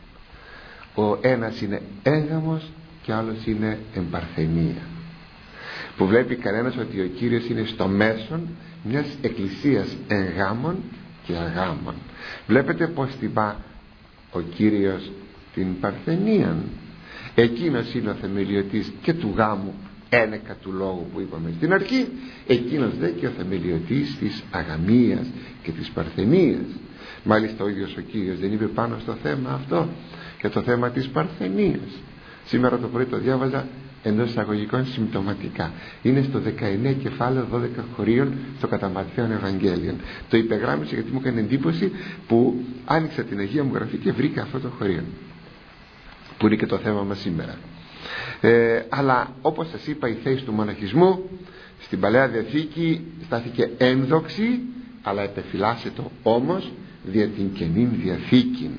ο ένας είναι έγαμος και ο άλλος είναι εμπαρθενία, που βλέπει κανένας ότι ο Κύριος είναι στο μέσον μιας εκκλησίας εγγάμων και αγάμων. Βλέπετε πως τυπά ο Κύριος την παρθενία. Εκείνος είναι ο θεμελιωτής και του γάμου, ένεκα του λόγου που είπαμε στην αρχή. Εκείνος δε και ο θεμελιωτής της αγαμίας και της παρθενίας. Μάλιστα ο ίδιος ο Κύριος δεν είπε πάνω στο θέμα αυτό, και το θέμα της παρθενίας. Σήμερα το πρωί το διάβαζα εντός εισαγωγικών συμπτωματικά. Είναι στο 19 κεφάλαιο 12 χωρίων στο κατά Ματθαίον Ευαγγέλιον. Το υπεγράμμισα γιατί μου έκανε εντύπωση που άνοιξα την Αγία μου Γραφή και βρήκα αυτό το χωρίο, που είναι και το θέμα μας σήμερα. Αλλά όπως σας είπα, η θέση του μοναχισμού στην Παλαιά Διαθήκη στάθηκε ένδοξη, αλλά επεφυλάσσεται όμως δια την Καινή Διαθήκη.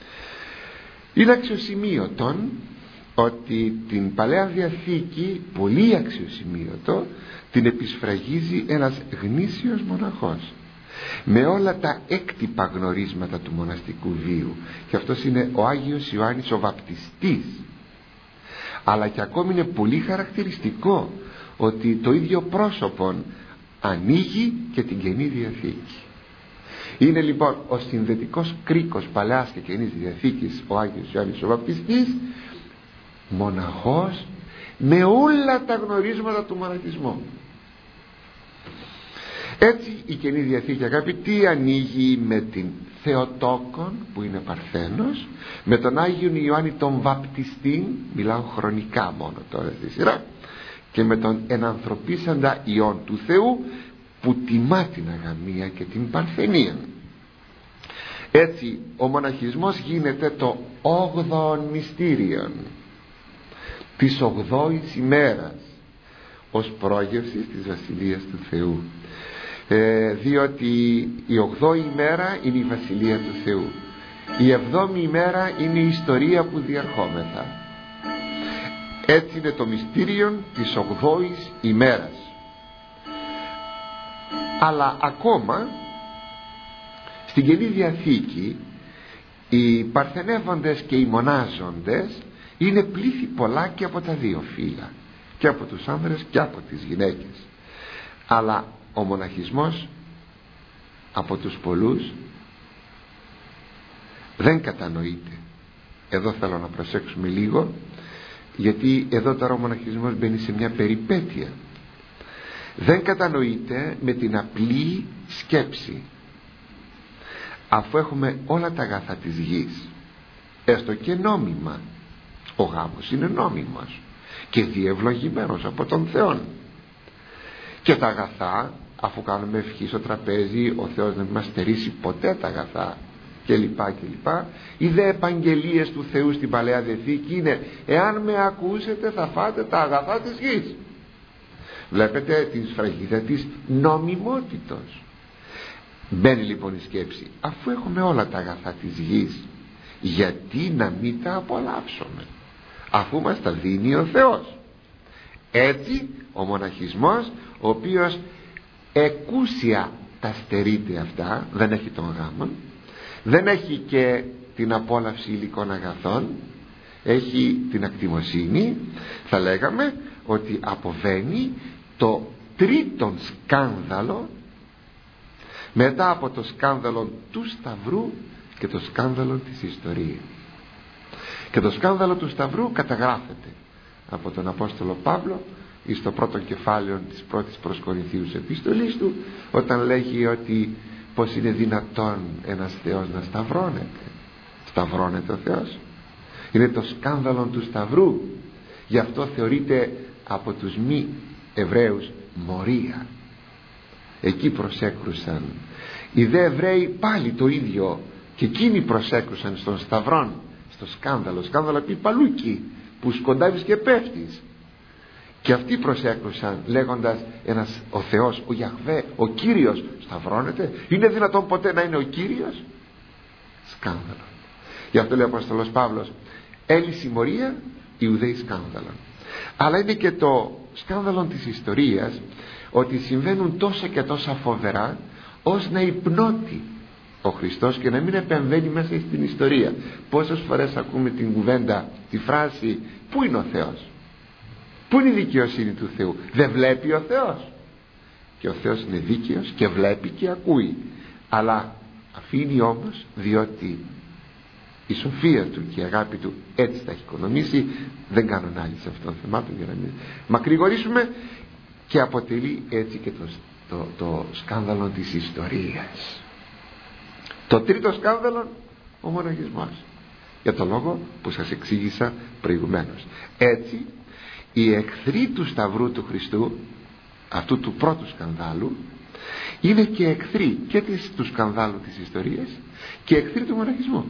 Είναι αξιοσημείωτον ότι την Παλαιά Διαθήκη, πολύ αξιοσημείωτο, την επισφραγίζει ένας γνήσιος μοναχός με όλα τα έκτυπα γνωρίσματα του μοναστικού βίου, και αυτός είναι ο Άγιος Ιωάννης ο Βαπτιστής. Αλλά και ακόμη είναι πολύ χαρακτηριστικό ότι το ίδιο πρόσωπο ανοίγει και την Καινή Διαθήκη. Είναι λοιπόν ο συνδετικός κρίκος Παλαιάς και Καινής Διαθήκης ο Άγιος Ιωάννης ο Βαπτιστής, μοναχός με όλα τα γνωρίσματα του μοναχισμού. Έτσι η Καινή Διαθήκη, αγαπητοί, ανοίγει με την Θεοτόκον που είναι Παρθένος, με τον Άγιον Ιωάννη τον Βαπτιστή, μιλάω χρονικά μόνο τώρα στη σειρά, και με τον ενανθρωπίσαντα Υιόν του Θεού που τιμά την αγαμία και την παρθενία. Έτσι ο μοναχισμός γίνεται το 8ο μυστήριον της 8ης ημέρας ως πρόγευση της Βασιλείας του Θεού, διότι η 8η ημέρα είναι η Βασιλεία του Θεού, η 7η ημέρα είναι η ιστορία που διερχόμεθα. Έτσι είναι το μυστήριο της 8ης ημέρας. Αλλά ακόμα στην Καινή Διαθήκη οι παρθενεύοντες και οι μονάζοντες είναι πλήθη πολλά και από τα δύο φύλλα, και από τους άνδρες και από τις γυναίκες. Αλλά ο μοναχισμός από τους πολλούς δεν κατανοείται. Εδώ θέλω να προσέξουμε λίγο, γιατί εδώ τώρα ο μοναχισμός μπαίνει σε μια περιπέτεια. Δεν κατανοείται με την απλή σκέψη. Αφού έχουμε όλα τα αγαθά της γης, έστω και νόμιμα, ο γάμος είναι νόμιμος και διευλογημένος από τον Θεό, και τα αγαθά, αφού κάνουμε ευχή στο τραπέζι, ο Θεός δεν μας στερήσει ποτέ τα αγαθά, κλπ. Οι δε επαγγελίες του Θεού στην Παλαιά Διαθήκη είναι: εάν με ακούσετε θα φάτε τα αγαθά της γης. Βλέπετε την σφραγίδα της νομιμότητος. Μπαίνει λοιπόν η σκέψη: αφού έχουμε όλα τα αγαθά της γης, γιατί να μην τα απολαύσουμε, αφού μας τα δίνει ο Θεός? Έτσι ο μοναχισμός, ο οποίος εκούσια τα στερείται αυτά, δεν έχει τον γάμο, δεν έχει και την απόλαυση υλικών αγαθών, έχει την ακτιμοσύνη, θα λέγαμε, ότι αποβαίνει το τρίτον σκάνδαλο μετά από το σκάνδαλο του Σταυρού και το σκάνδαλο της ιστορίας. Και το σκάνδαλο του Σταυρού καταγράφεται από τον Απόστολο Παύλο στο πρώτο κεφάλαιο της πρώτης προς Κορινθίους επίστολης του, όταν λέγει ότι πως είναι δυνατόν ένας Θεός να σταυρώνεται ο Θεός. Είναι το σκάνδαλο του Σταυρού, γι' αυτό θεωρείται από τους μη Εβραίους μορία. Εκεί προσέκρουσαν οι δε Εβραίοι πάλι το ίδιο, και εκείνοι προσέκρουσαν στον Σταυρόν, στο σκάνδαλο επί παλούκι που σκοντάβεις και πέφτεις, και αυτοί προσέκρουσαν λέγοντας ο Θεός, ο Ιαχβέ, ο Κύριος σταυρώνεται? Είναι δυνατόν ποτέ να είναι ο Κύριος? Σκάνδαλο. Γι' αυτό λέει ο Απόστολος Παύλος, Έλλη συμμορία, Ιουδαίοι σκάνδαλο. Αλλά είναι και το σκάνδαλο της ιστορίας, ότι συμβαίνουν τόσα και τόσα φοβερά ως να υπνώτη ο Χριστός και να μην επεμβαίνει μέσα στην ιστορία. Πόσες φορές ακούμε την κουβέντα, τη φράση, πού είναι ο Θεός? Πού είναι η δικαιοσύνη του Θεού? Δεν βλέπει ο Θεός? Και ο Θεός είναι δίκαιος και βλέπει και ακούει, αλλά αφήνει όμως, διότι η σοφία του και η αγάπη του έτσι τα έχει οικονομήσει. Δεν κάνω ανάλυση αυτών των θεμάτων για να μην μακρηγορήσουμε. Και αποτελεί έτσι και το σκάνδαλο της ιστορίας. Το τρίτο σκάνδαλο, ο μοναχισμός, για τον λόγο που σας εξήγησα προηγουμένως. Έτσι οι εχθροί του Σταυρού του Χριστού, αυτού του πρώτου σκανδάλου, είναι και εχθροί και του σκανδάλου της ιστορίας και εχθροί του μοναχισμού.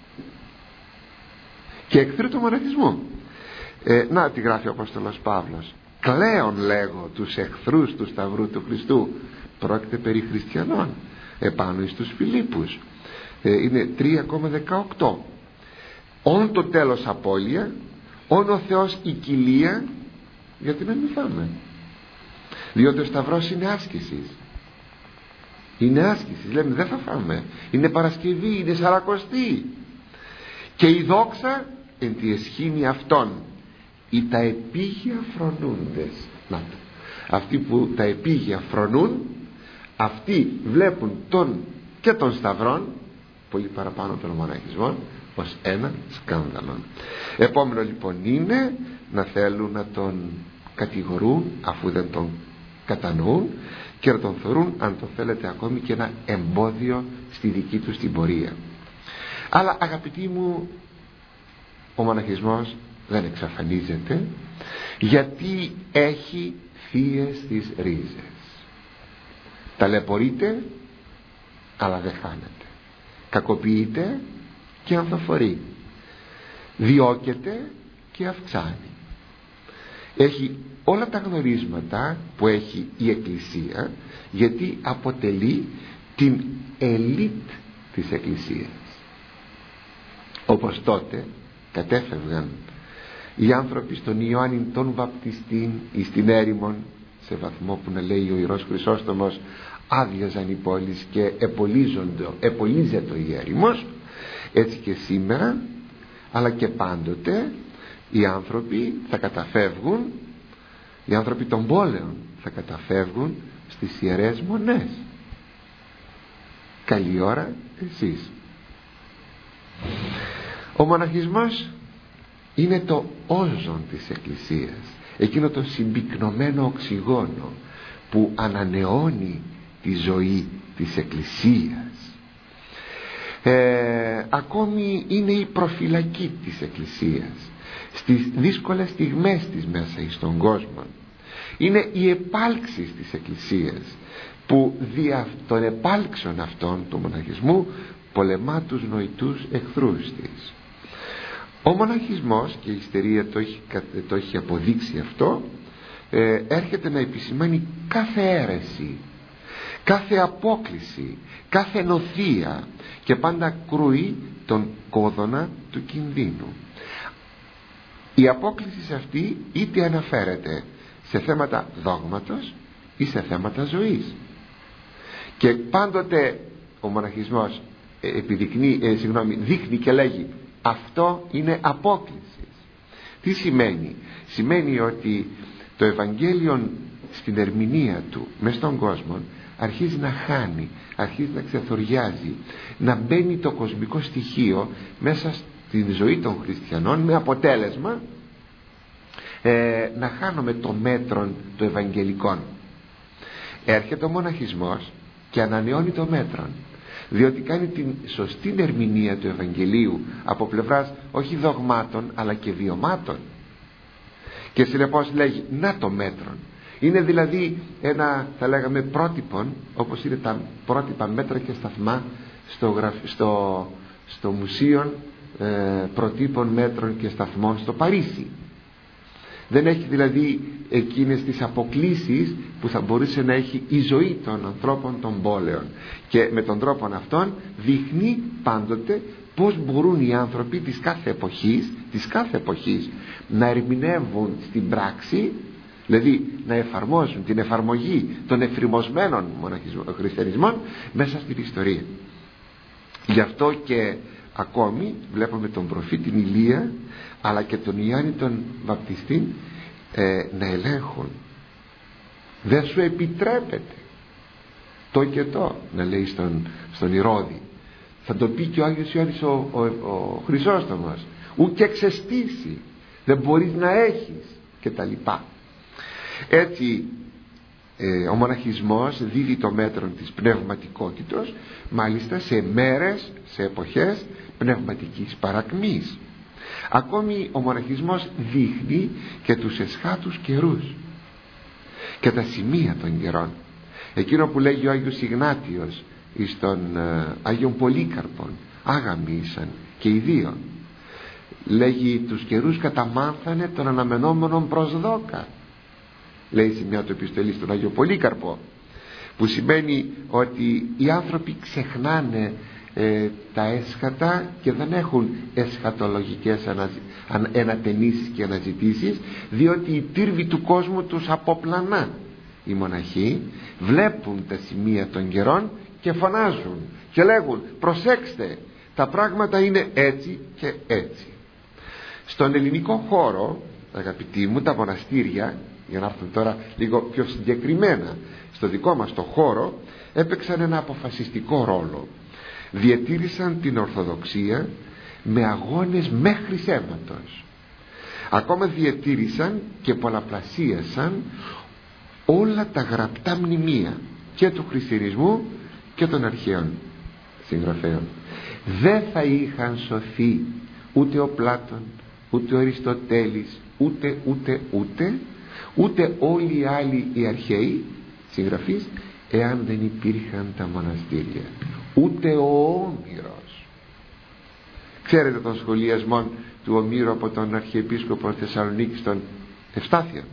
Και εχθροί του μοναχισμού. Να τη γράφει ο Απόστολος Παύλος, κλαίον λέγω τους εχθρούς του Σταυρού του Χριστού. Πρόκειται περί χριστιανών επάνω στους Φιλίππους. Είναι 3,18. Όν το τέλος απώλεια, όν ο Θεός η κοιλία, γιατί να μην φάμε? Διότι ο Σταυρός είναι άσκηση. Είναι άσκηση, λέμε δεν θα φάμε. Είναι Παρασκευή, είναι Σαρακοστή. Και η δόξα εν τη εσχήνη αυτών, οι τα επίγεια φρονούντες. Να, αυτοί που τα επίγεια φρονούν, αυτοί βλέπουν και τον Σταυρόν, πολύ παραπάνω των μοναχισμών, ως ένα σκάνδαλο. Επόμενο λοιπόν είναι να θέλουν να τον κατηγορούν αφού δεν τον κατανοούν, και να τον θεωρούν, αν το θέλετε, ακόμη και ένα εμπόδιο στη δική τους την πορεία. Αλλά αγαπητοί μου, ο μοναχισμός δεν εξαφανίζεται, γιατί έχει θείες τις ρίζες. Ταλαιπωρείται αλλά δεν χάνεται, κακοποιείται και ανθοφορεί, διώκεται και αυξάνει. Έχει όλα τα γνωρίσματα που έχει η Εκκλησία, γιατί αποτελεί την ελίτ της Εκκλησίας. Όπως τότε κατέφευγαν οι άνθρωποι στον Ιωάννη τον Βαπτιστήν εις την έρημον, σε βαθμό που να λέει ο Ιερός Χρυσόστομος, άδειαζαν οι πόλεις και επολίζεται η έρημος. Έτσι και σήμερα, αλλά και πάντοτε, οι άνθρωποι θα καταφεύγουν, οι άνθρωποι των πόλεων θα καταφεύγουν στις ιερές μονές. Καλή ώρα εσείς. Ο μοναχισμός είναι το όζον της Εκκλησίας, εκείνο το συμπυκνωμένο οξυγόνο που ανανεώνει τη ζωή της Εκκλησίας. Ακόμη είναι η προφυλακή της Εκκλησίας στις δύσκολες στιγμές της μέσα εις τον κόσμο. Είναι η επάλξεις της Εκκλησίας που δια των επάλξεων αυτών του μοναχισμού πολεμά τους νοητούς εχθρούς της. Ο μοναχισμός, και η ιστερία το έχει αποδείξει αυτό, έρχεται να επισημάνει κάθε αίρεση, κάθε απόκλιση, κάθε νοθεία, και πάντα κρούει τον κόδωνα του κινδύνου. Η απόκλιση σε αυτή είτε αναφέρεται σε θέματα δόγματος ή σε θέματα ζωής, και πάντοτε ο μοναχισμός δείχνει και λέγει αυτό είναι απόκλιση. Τι σημαίνει? Σημαίνει ότι το Ευαγγέλιο στην ερμηνεία του μες στον κόσμο αρχίζει να χάνει, αρχίζει να ξεθοριάζει, να μπαίνει το κοσμικό στοιχείο μέσα στην ζωή των χριστιανών, με αποτέλεσμα να χάνουμε το μέτρον των Ευαγγελικών. Έρχεται ο μοναχισμός και ανανεώνει το μέτρον, διότι κάνει την σωστή ερμηνεία του Ευαγγελίου από πλευράς όχι δογμάτων αλλά και βιωμάτων, και συνεπώς λέγει να το μέτρον. Είναι δηλαδή ένα, θα λέγαμε, πρότυπον, όπως είναι τα πρότυπα μέτρα και σταθμά στο Μουσείο Προτύπων Μέτρων και Σταθμών στο Παρίσι. Δεν έχει δηλαδή εκείνες τις αποκλίσεις που θα μπορούσε να έχει η ζωή των ανθρώπων των πόλεων, και με τον τρόπο αυτόν δείχνει πάντοτε πώς μπορούν οι άνθρωποι της κάθε εποχής να ερμηνεύουν στην πράξη, δηλαδή να εφαρμόσουν την εφαρμογή των εφηρμοσμένων χριστιανισμών μέσα στην ιστορία. Γι' αυτό και ακόμη βλέπουμε τον προφήτη Ηλία αλλά και τον Ιωάννη τον Βαπτιστή να ελέγχουν. Δεν σου επιτρέπεται το και το, να λέει στον Ηρώδη. Θα το πει και ο Άγιος Ιωάννης ο Χρυσόστομος, ου και ξεστήσει, δεν μπορείς να έχεις, και τα λοιπά. Έτσι ο μοναχισμός δίδει το μέτρο της πνευματικότητος, μάλιστα σε μέρες, σε εποχές πνευματικής παρακμής. Ακόμη ο μοναχισμός δείχνει και τους εσχάτους καιρούς και τα σημεία των καιρών. Εκείνο που λέγει ο Άγιος Ιγνάτιος εις τον Άγιον Πολύκαρπον, άγαμισαν και οι δύο, λέγει τους καιρούς καταμάνθανε των αναμενόμενων προσδόκα, λέει σε μια του επιστολή στον Άγιο Πολύκαρπο, που σημαίνει ότι οι άνθρωποι ξεχνάνε τα έσχατα και δεν έχουν εσχατολογικές ενατενίσεις και αναζητήσεις, διότι η τύρβη του κόσμου τους αποπλανά. Οι μοναχοί βλέπουν τα σημεία των καιρών και φωνάζουν και λέγουν προσέξτε, τα πράγματα είναι έτσι και έτσι. Στον ελληνικό χώρο, αγαπητοί μου, τα μοναστήρια, για να έρθουν τώρα λίγο πιο συγκεκριμένα στο δικό μας το χώρο, έπαιξαν ένα αποφασιστικό ρόλο. Διατήρησαν την Ορθοδοξία με αγώνες μέχρι αίματος. Ακόμα διατήρησαν και πολλαπλασίασαν όλα τα γραπτά μνημεία και του χριστιανισμού και των αρχαίων συγγραφέων. Δεν θα είχαν σωθεί ούτε ο Πλάτων, ούτε ο Αριστοτέλης, ούτε όλοι οι άλλοι οι αρχαίοι συγγραφείς, εάν δεν υπήρχαν τα μοναστήρια. Ούτε ο Όμηρος. Ξέρετε τον σχολιασμό του Ομήρου από τον Αρχιεπίσκοπο Θεσσαλονίκης, τον Ευστάθιο,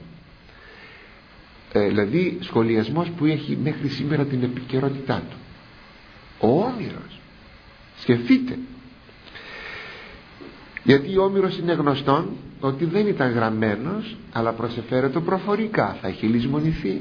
δηλαδή σχολιασμός που έχει μέχρι σήμερα την επικαιρότητά του. Ο Όμηρος, σκεφτείτε, γιατί ο Όμηρος είναι γνωστόν ότι δεν ήταν γραμμένος, αλλά προσεφέρετο προφορικά, θα έχει λησμονηθεί.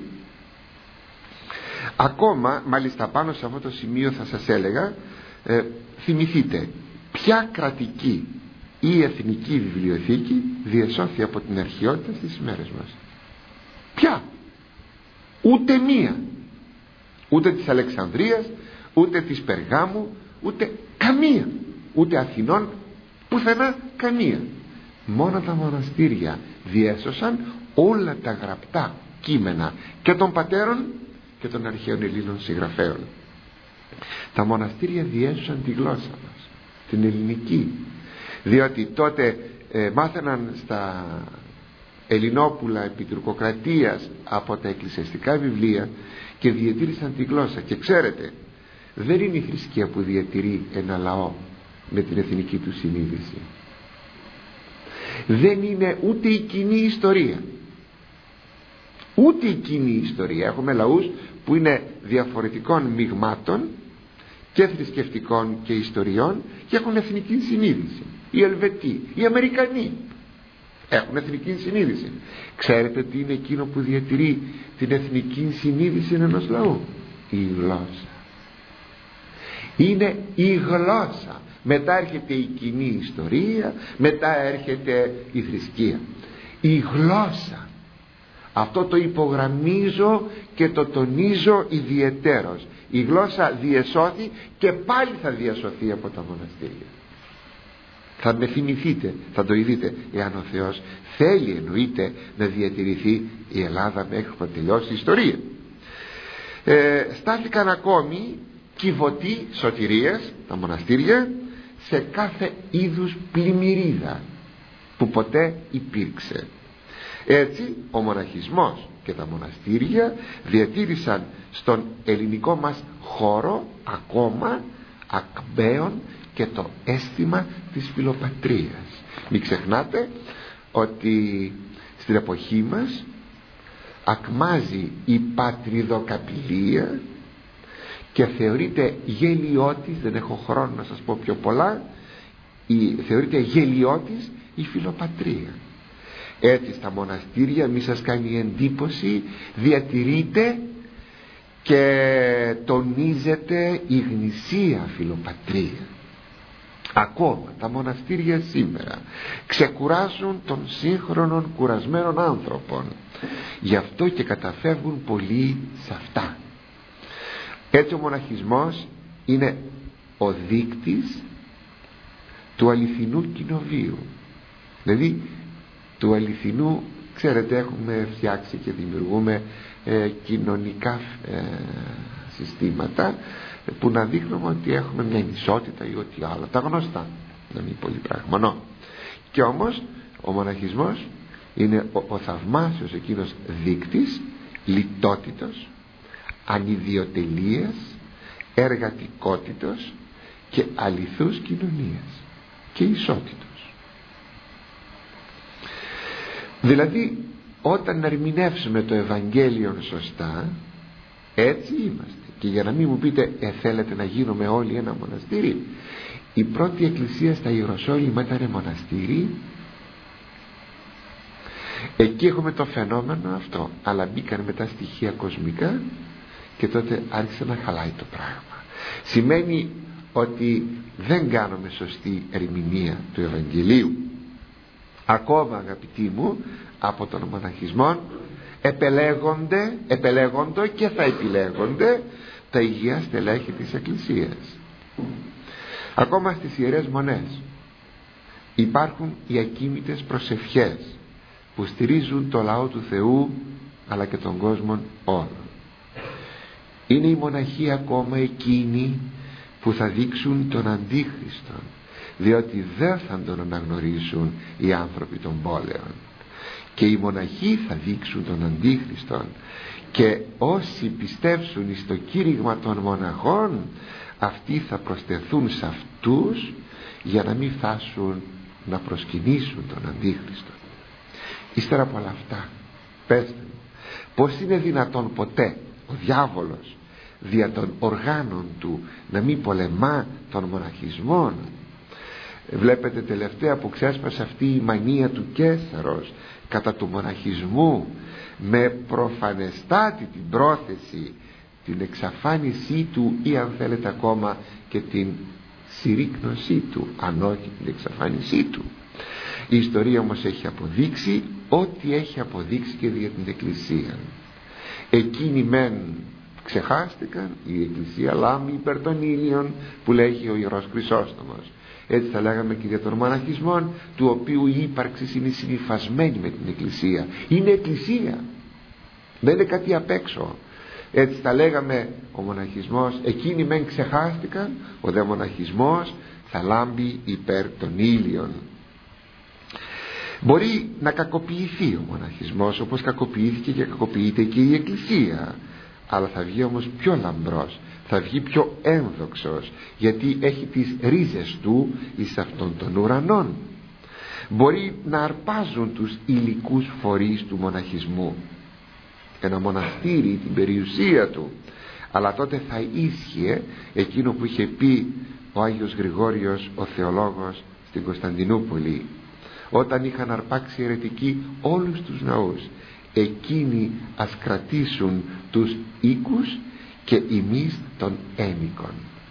Ακόμα, μάλιστα πάνω σε αυτό το σημείο θα σας έλεγα, θυμηθείτε ποια κρατική ή εθνική βιβλιοθήκη διεσώθη από την αρχαιότητα στις μέρες μας. Ποια? Ούτε μία. Ούτε της Αλεξανδρίας, ούτε της Περγάμου, ούτε καμία. Ούτε Αθηνών, πουθενά καμία. Μόνο τα μοναστήρια διέσωσαν όλα τα γραπτά κείμενα και των πατέρων και των αρχαίων Ελλήνων συγγραφέων. Τα μοναστήρια διέσωσαν τη γλώσσα μας, την ελληνική, διότι τότε μάθαιναν στα Ελληνόπουλα επί τουρκοκρατίας από τα εκκλησιαστικά βιβλία και διατήρησαν τη γλώσσα. Και ξέρετε, δεν είναι η θρησκεία που διατηρεί ένα λαό με την εθνική του συνείδηση. Δεν είναι ούτε η κοινή ιστορία, ούτε η κοινή ιστορία. Έχουμε λαούς που είναι διαφορετικών μειγμάτων και θρησκευτικών και ιστοριών και έχουν εθνική συνείδηση. Οι Ελβετοί, οι Αμερικανοί έχουν εθνική συνείδηση. Ξέρετε τι είναι εκείνο που διατηρεί την εθνική συνείδηση ενός λαού? Η γλώσσα. Είναι η γλώσσα. Μετά έρχεται η κοινή ιστορία, μετά έρχεται η θρησκεία. Η γλώσσα. Αυτό το υπογραμμίζω και το τονίζω ιδιαιτέρως. Η γλώσσα διεσώθη και πάλι θα διασωθεί από τα μοναστήρια. Θα με θυμηθείτε, θα το ειδείτε, εάν ο Θεός θέλει, εννοείται, να διατηρηθεί η Ελλάδα μέχρι που τελειώσει η ιστορία. Στάθηκαν ακόμη κυβωτοί σωτηρίας, τα μοναστήρια, σε κάθε είδους πλημμυρίδα που ποτέ υπήρξε. Έτσι ο μοναχισμός και τα μοναστήρια διατήρησαν στον ελληνικό μας χώρο ακόμα ακμπαίων και το αίσθημα της φιλοπατρίας. Μην ξεχνάτε ότι στην εποχή μας ακμάζει η πατριδοκαπηλεία και θεωρείται γελιότης, δεν έχω χρόνο να σας πω πιο πολλά, θεωρείται γελιότης η φιλοπατρία. Έτσι στα μοναστήρια, μη σας κάνει εντύπωση, διατηρείται και τονίζεται η γνησία φιλοπατρία. Ακόμα τα μοναστήρια σήμερα ξεκουράζουν των σύγχρονων κουρασμένων άνθρωπων, γι' αυτό και καταφεύγουν πολύ σε αυτά. Έτσι ο μοναχισμός είναι ο δείκτης του αληθινού κοινοβίου, δηλαδή του αληθινού, ξέρετε, έχουμε φτιάξει και δημιουργούμε κοινωνικά συστήματα που να δείχνουμε ότι έχουμε μια ισότητα ή ό,τι άλλο, τα γνωστά, να μην πολύ πράγμα. Και όμως ο μοναχισμός είναι ο θαυμάσιος εκείνος δείκτης λιτότητος, ανιδιοτελείας, εργατικότητος και αληθούς κοινωνίας και ισότητος. Δηλαδή όταν ερμηνεύσουμε το Ευαγγέλιο σωστά, έτσι είμαστε. Και για να μην μου πείτε θέλετε να γίνουμε όλοι ένα μοναστήρι, η πρώτη εκκλησία στα Ιεροσόλυμα ήταν μοναστήρι. Εκεί έχουμε το φαινόμενο αυτό, αλλά μπήκαν μετά στοιχεία κοσμικά και τότε άρχισε να χαλάει το πράγμα. Σημαίνει ότι δεν κάνουμε σωστή ερμηνεία του Ευαγγελίου. Ακόμα, αγαπητοί μου, από τον μοναχισμό επελέγονται και θα επιλέγονται τα υγεία στελέχη της Εκκλησίας. Ακόμα στις Ιερές Μονές υπάρχουν οι ακίμητες προσευχές που στηρίζουν το λαό του Θεού αλλά και τον κόσμο όλο. Είναι οι μοναχοί ακόμα εκείνοι που θα δείξουν τον Αντίχριστο, διότι δεν θα τον αναγνωρίσουν οι άνθρωποι των πόλεων, και οι μοναχοί θα δείξουν τον Αντίχριστον, και όσοι πιστεύσουν στο κήρυγμα των μοναχών, αυτοί θα προσθεθούν σε αυτούς για να μην φτάσουν να προσκυνήσουν τον Αντίχριστο. Ύστερα από όλα αυτά, πέστε μου, πως είναι δυνατόν ποτέ ο διάβολος δια των οργάνων του να μην πολεμά τον μοναχισμό? Βλέπετε τελευταία που ξέσπασε αυτή η μανία του Καίσαρος κατά του μοναχισμού, με προφανεστάτη την πρόθεση την εξαφάνισή του, ή αν θέλετε ακόμα και την συρρίκνωσή του, αν όχι την εξαφάνισή του. Η ιστορία όμως έχει αποδείξει ό,τι έχει αποδείξει και για την Εκκλησία. Εκείνοι μεν ξεχάστηκαν, η Εκκλησία λάμει υπέρ των ήλιων, που λέγει ο Ιερός Χρυσόστομος. Έτσι θα λέγαμε και για τον μοναχισμό, του οποίου η ύπαρξη είναι συνυφασμένη με την Εκκλησία. Είναι Εκκλησία, δεν είναι κάτι απ' έξω. Έτσι θα λέγαμε ο μοναχισμός, εκείνοι μεν ξεχάστηκαν, ο δε μοναχισμός θα λάμπει υπέρ των ήλιων. Μπορεί να κακοποιηθεί ο μοναχισμός, όπως κακοποιήθηκε και κακοποιείται και η Εκκλησία, αλλά θα βγει όμως πιο λαμπρός, θα βγει πιο ένδοξος, γιατί έχει τις ρίζες του εις αυτών των ουρανών. Μπορεί να αρπάζουν τους υλικούς φορείς του μοναχισμού, ένα μοναστήρι, την περιουσία του, αλλά τότε θα ίσχυε εκείνο που είχε πει ο Άγιος Γρηγόριος ο θεολόγος στην Κωνσταντινούπολη, όταν είχαν αρπάξει αιρετικοί όλους τους ναούς: εκείνοι ας κρατήσουν τους οίκους και εμείς των ένικων.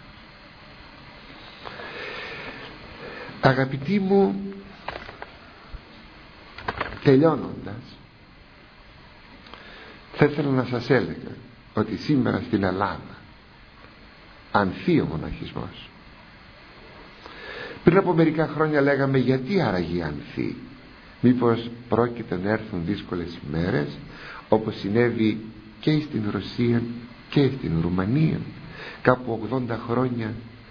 Αγαπητοί μου, τελειώνοντας, Θα ήθελα να σας έλεγα ότι σήμερα στην Ελλάδα ανθεί ο μοναχισμός. Πριν από μερικά χρόνια λέγαμε γιατί άραγε ανθεί, μήπως πρόκειται να έρθουν δύσκολες ημέρες, όπως συνέβη και στην Ρωσία και στην Ρουμανία κάπου 80 χρόνια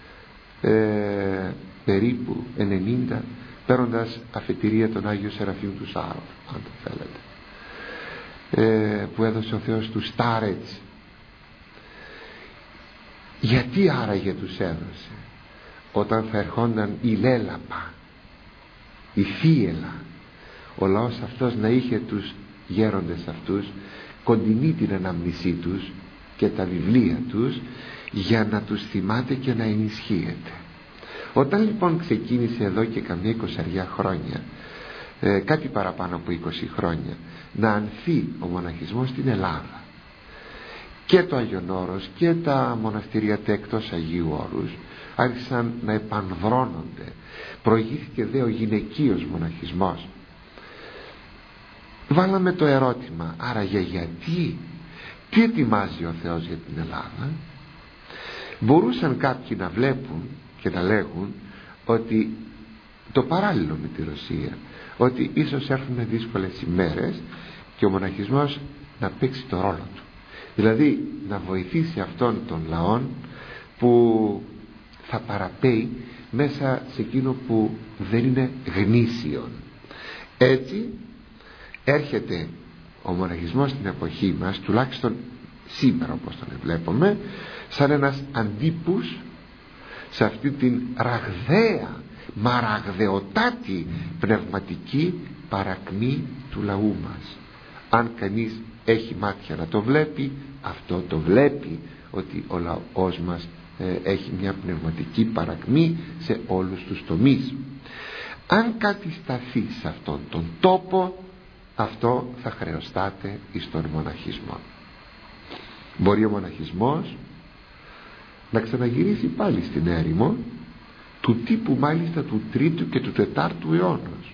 περίπου 90, παίρνοντας αφετηρία τον Άγιο Σεραφείμ του Σάροφ, αν το θέλετε, που έδωσε ο Θεός του Στάρετς. Γιατί άραγε τους έδωσε? Όταν θα ερχόνταν η Λέλαπα, η Θίελα, ο λαός αυτός να είχε τους γέροντες αυτούς κοντινή την αναμνησή τους και τα βιβλία τους, για να τους θυμάται και να ενισχύεται. Όταν λοιπόν ξεκίνησε εδώ και καμιά 20 χρόνια, κάτι παραπάνω από 20 χρόνια, να ανθεί ο μοναχισμός στην Ελλάδα, και το Άγιον Όρος και τα μοναστήρια εκτός Αγίου Όρους άρχισαν να επανδρώνονται, προηγήθηκε δε ο γυναικείος μοναχισμός. Βάλαμε το ερώτημα, άραγε γιατί, τι ετοιμάζει ο Θεός για την Ελλάδα? Μπορούσαν κάποιοι να βλέπουν και να λέγουν ότι το παράλληλο με τη Ρωσία, ότι ίσως έρθουν δύσκολες ημέρες και ο μοναχισμός να παίξει το ρόλο του, δηλαδή να βοηθήσει αυτόν τον λαόν που θα παραπέει μέσα σε εκείνο που δεν είναι γνήσιον. Έτσι έρχεται ο μοναχισμός στην εποχή μας, τουλάχιστον σήμερα όπως τον βλέπουμε, σαν ένας αντίπους σε αυτή την ραγδαία, μα ραγδαιοτάτη πνευματική παρακμή του λαού μας. Αν κανείς έχει μάτια να το βλέπει, αυτό το βλέπει, ότι ο λαός μας έχει μια πνευματική παρακμή σε όλους τους τομείς. Αν κάτι σταθεί σε αυτόν τον τόπο, αυτό θα χρεωστάται εις τον μοναχισμό. Μπορεί ο μοναχισμός να ξαναγυρίσει πάλι στην έρημο, του τύπου μάλιστα του 3ου και του 4ου αιώνος,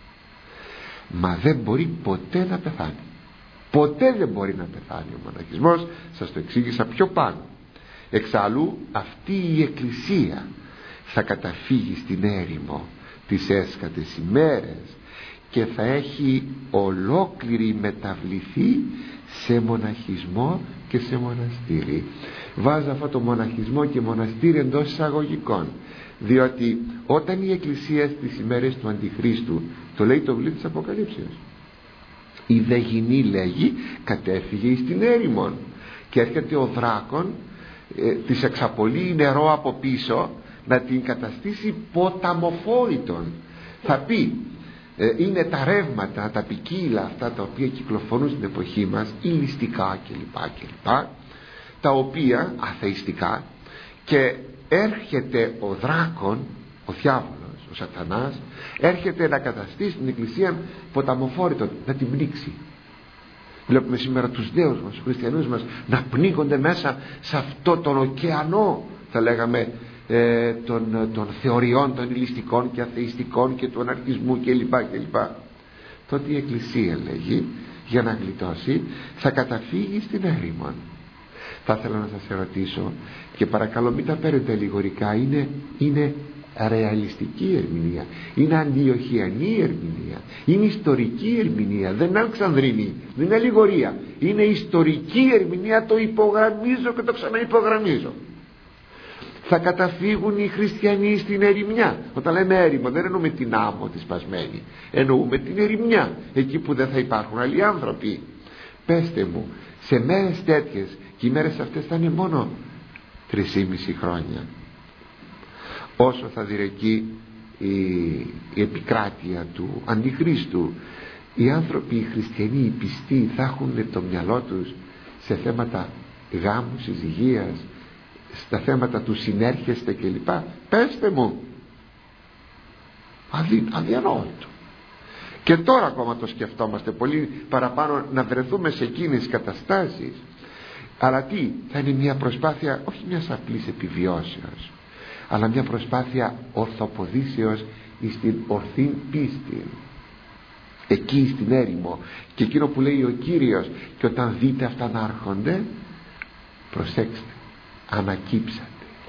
μα δεν μπορεί ποτέ να πεθάνει. Ποτέ δεν μπορεί να πεθάνει ο μοναχισμός. Σας το εξήγησα πιο πάνω. Εξάλλου αυτή η εκκλησία θα καταφύγει στην έρημο τις έσκατες ημέρες και θα έχει ολόκληρη μεταβληθεί σε μοναχισμό και σε μοναστήρι. Βάζω αυτό το μοναχισμό και μοναστήρι εντός εισαγωγικών, διότι όταν η εκκλησία στις ημέρες του Αντιχρίστου, το λέει το βιβλίο της Αποκαλύψεως, η δε γυνή, λέγει, κατέφυγε στην έρημον, και έρχεται ο δράκον, της εξαπολύει νερό από πίσω να την καταστήσει ποταμοφόρητον. Θα πει είναι τα ρεύματα, τα ποικίλα αυτά τα οποία κυκλοφορούν στην εποχή μας, οι ληστικά κλπ, τα οποία αθεϊστικά, και έρχεται ο δράκον, ο διάβολος, ο σατανάς, έρχεται να καταστήσει την εκκλησία ποταμοφόρητον, να την πνίξει. Βλέπουμε σήμερα τους νέους μας, τους χριστιανούς μας, να πνίγονται μέσα σε αυτό τον ωκεανό, θα λέγαμε, των θεωριών, των ηλιστικών και αθεϊστικών και του αναρχισμού κλπ. Τότε η εκκλησία, λέγει, για να γλιτώσει θα καταφύγει στην έρημον. Θα ήθελα να σας ερωτήσω, και παρακαλώ μην τα παίρνετε αλληγορικά, είναι ρεαλιστική ερμηνεία, είναι αντιοχιανή ερμηνεία, είναι ιστορική ερμηνεία, δεν είναι αλεξανδρινή, δεν είναι αλληγορία, είναι ιστορική ερμηνεία. Το υπογραμμίζω και το ξαναυπογραμμίζω. Θα καταφύγουν οι χριστιανοί στην ερημιά. Όταν λέμε έρημο δεν εννοούμε την άμμο τη σπασμένη, εννοούμε την ερημιά, εκεί που δεν θα υπάρχουν άλλοι άνθρωποι. Πέστε μου, σε μέρες τέτοιες, και οι μέρες αυτές θα είναι μόνο 3,5 χρόνια, όσο θα διρκεί η επικράτεια του Αντιχρίστου, οι άνθρωποι, οι χριστιανοί, οι πιστοί, θα έχουν το μυαλό τους σε θέματα γάμου, συζυγίας, στα θέματα του συνέρχεστε κλπ. Πέστε μου, αδιανόητο. Και τώρα ακόμα το σκεφτόμαστε πολύ παραπάνω, να βρεθούμε σε εκείνες τις καταστάσεις. Αλλά τι, θα είναι μια προσπάθεια όχι μιας απλής επιβιώσεως, αλλά μια προσπάθεια ορθοποδήσεως στην ορθή πίστη. εκεί στην έρημο. Και εκείνο που λέει ο Κύριος, και όταν δείτε αυτά να έρχονται, προσέξτε, ανακύψατε.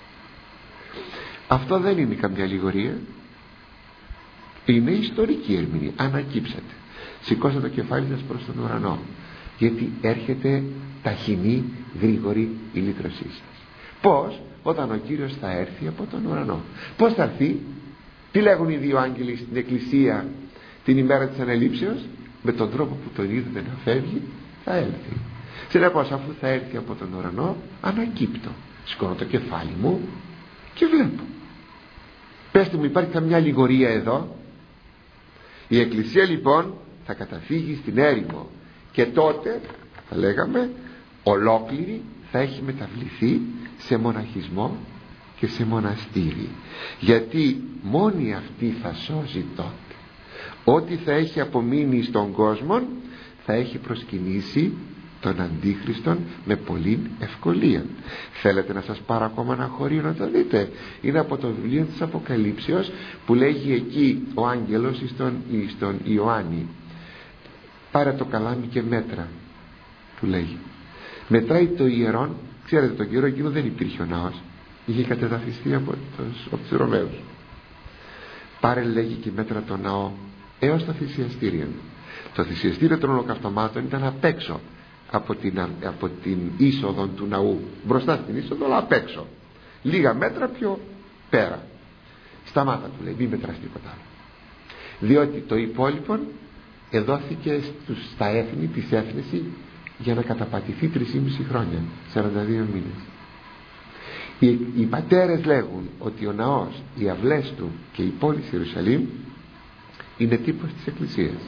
Αυτό δεν είναι καμιά αλληγορία, είναι ιστορική ερμηνεία. Ανακύψατε, σηκώστε το κεφάλι σας προς τον ουρανό, γιατί έρχεται ταχυνή, γρήγορη η λύτρωσή σας. Πώς? Όταν ο Κύριος θα έρθει από τον ουρανό. Πώς θα έρθει? Τι λέγουν οι δύο άγγελοι στην εκκλησία την ημέρα της αναλήψεως? Με τον τρόπο που τον είδατε να φεύγει, θα έλθει. Συνεπώς, αφού θα έρθει από τον ουρανό, ανακύπτω, σηκώνω το κεφάλι μου και βλέπω. Πέστε μου, υπάρχει καμιά αλληγορία εδώ? Η εκκλησία λοιπόν θα καταφύγει στην έρημο, και τότε θα λέγαμε ολόκληρη θα έχει μεταβληθεί σε μοναχισμό και σε μοναστήρι, γιατί μόνη αυτή θα σώζει τότε. Ό,τι θα έχει απομείνει στον κόσμο θα έχει προσκυνήσει τον Αντίχριστον με πολλή ευκολία. Θέλετε να σας πάρω ακόμα ένα χωρίο να το δείτε? Είναι από το βιβλίο της Αποκαλύψεως, που λέγει εκεί ο άγγελος στον Ιωάννη, πάρε το καλάμι και μέτρα, του λέγει. Μετράει το ιερόν. Ξέρετε, τον καιρό εκείνο δεν υπήρχε ο ναός, είχε κατεδαφιστεί από τους Ρωμαίους. Πάρε, λέγει, και μέτρα το ναό έως τα θυσιαστήρια. Το θυσιαστήριο των ολοκαυτωμάτων ήταν απ' έξω από την είσοδο του ναού, μπροστά στην είσοδο, αλλά απ' έξω, λίγα μέτρα πιο πέρα. Σταμάτα, του λέει, μην μετράς τίποτα άλλο, διότι το υπόλοιπο εδόθηκε στα έθνη, της έθνηση, για να καταπατηθεί 3,5 χρόνια, 42 μήνες. Οι πατέρες λέγουν ότι ο ναός, οι αυλές του και η πόλη Ιερουσαλήμ είναι τύπος της Εκκλησίας.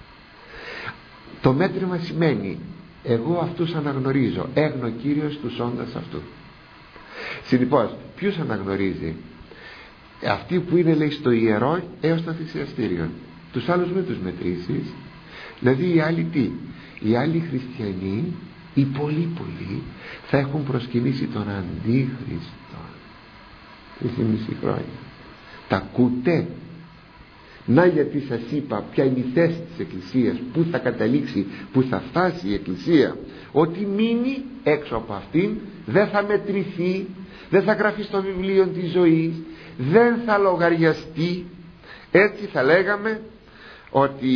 Το μέτρημα σημαίνει εγώ αυτούς αναγνωρίζω, έγνω Κύριος τους όντας αυτού. Συνεπώς, ποιους αναγνωρίζει? Αυτοί που είναι, λέει, στο ιερό έως το θυσιαστήριο. Τους άλλους μην τους μετρήσεις. Δηλαδή οι άλλοι τι? Οι άλλοι χριστιανοί, οι πολλοί θα έχουν προσκυνήσει τον Αντίχριστο 3,5 χρόνια. Τα ακούτε? Να, γιατί σας είπα ποια είναι η θέση της Εκκλησίας, πού θα καταλήξει, πού θα φτάσει η Εκκλησία. Ότι μείνει έξω από αυτήν δεν θα μετρηθεί, δεν θα γραφεί στο βιβλίο της ζωής, δεν θα λογαριαστεί. Έτσι θα λέγαμε ότι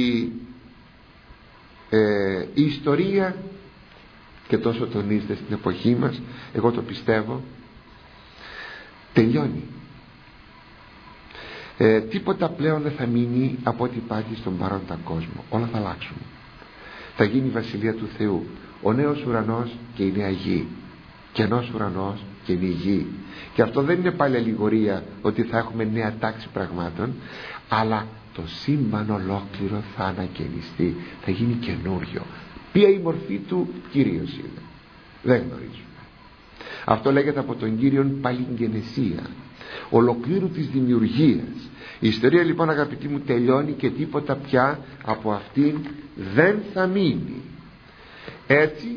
η ιστορία, και τόσο τονίζεται στην εποχή μας, εγώ το πιστεύω, τελειώνει. Τίποτα πλέον δεν θα μείνει από ό,τι υπάρχει στον παρόντα κόσμο. Όλα θα αλλάξουν. Θα γίνει η Βασιλεία του Θεού, ο νέος ουρανός και η νέα γη, καινός ουρανός και η γη. Και αυτό δεν είναι πάλι αλληγορία ότι θα έχουμε νέα τάξη πραγμάτων, αλλά το σύμπαν ολόκληρο θα ανακαινιστεί, θα γίνει καινούριο. Ποια η μορφή του? Κύριος είναι, δεν γνωρίζουμε. Αυτό λέγεται από τον Κύριον παλιγγενεσία, ολοκλήρου της δημιουργίας. Η ιστορία λοιπόν, αγαπητοί μου, τελειώνει και τίποτα πια από αυτήν δεν θα μείνει. Έτσι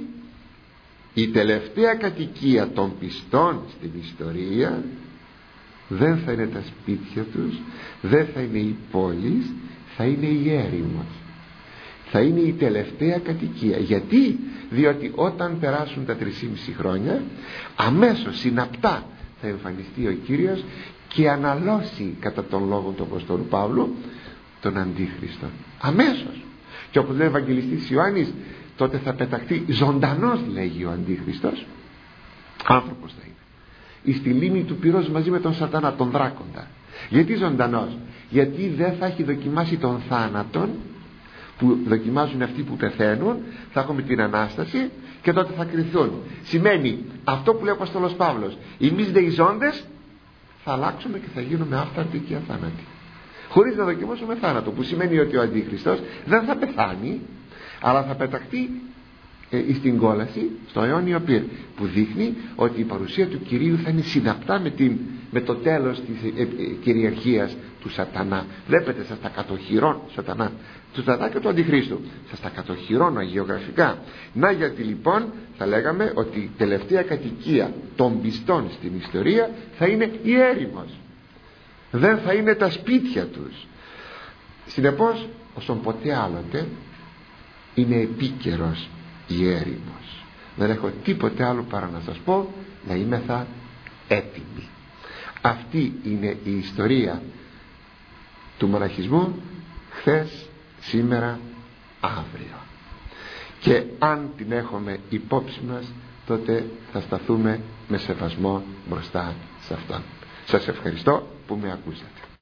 η τελευταία κατοικία των πιστών στην ιστορία δεν θα είναι τα σπίτια τους, δεν θα είναι οι πόλεις, θα είναι η έρημος. Θα είναι η τελευταία κατοικία. Γιατί? Διότι όταν περάσουν τα 3,5 χρόνια, αμέσως συναπτά θα εμφανιστεί ο Κύριος και αναλώσει, κατά τον λόγο του Αποστόλου Παύλου, τον Αντίχριστο. Αμέσως. Και όπως λέει ο Ευαγγελιστής Ιωάννης, τότε θα πεταχτεί ζωντανός, λέγει ο Αντίχριστος, άνθρωπος θα είναι, στη λίμνη του πυρός μαζί με τον Σατανά, τον δράκοντα. Γιατί ζωντανός? Γιατί δεν θα έχει δοκιμάσει τον θάνατον που δοκιμάζουν αυτοί που πεθαίνουν. Θα έχουμε την Ανάσταση και τότε θα κριθούν. Σημαίνει αυτό που λέει ο Απόστολος Παύλος, εμείς δε οι ζώντες θα αλλάξουμε και θα γίνουμε άφθαρτοι και αθάνατοι, χωρίς να δοκιμάσουμε θάνατο, που σημαίνει ότι ο Αντίχριστος δεν θα πεθάνει, αλλά θα πεταχτεί στην κόλαση, στο αιώνιο πυρ, που δείχνει ότι η παρουσία του Κυρίου θα είναι συναπτά με το τέλος της κυριαρχίας του Σατανά. Βλέπετε, σας τα κατοχυρώνω Σατανά, του Σατανά και του Αντιχρίστου, σας τα κατοχυρώνω αγιογραφικά. Να, γιατί λοιπόν θα λέγαμε ότι η τελευταία κατοικία των πιστών στην ιστορία θα είναι η έρημος, δεν θα είναι τα σπίτια τους. Συνεπώς όσον ποτέ άλλοτε είναι επίκαιρος η έρημος. Δεν έχω τίποτε άλλο παρά να σας πω να είμεθα έτοιμοι. Αυτή είναι η ιστορία του μοναχισμού χθες, σήμερα, αύριο, και αν την έχουμε υπόψη μας, τότε θα σταθούμε με σεβασμό μπροστά σε αυτόν. Σας ευχαριστώ που με ακούσατε.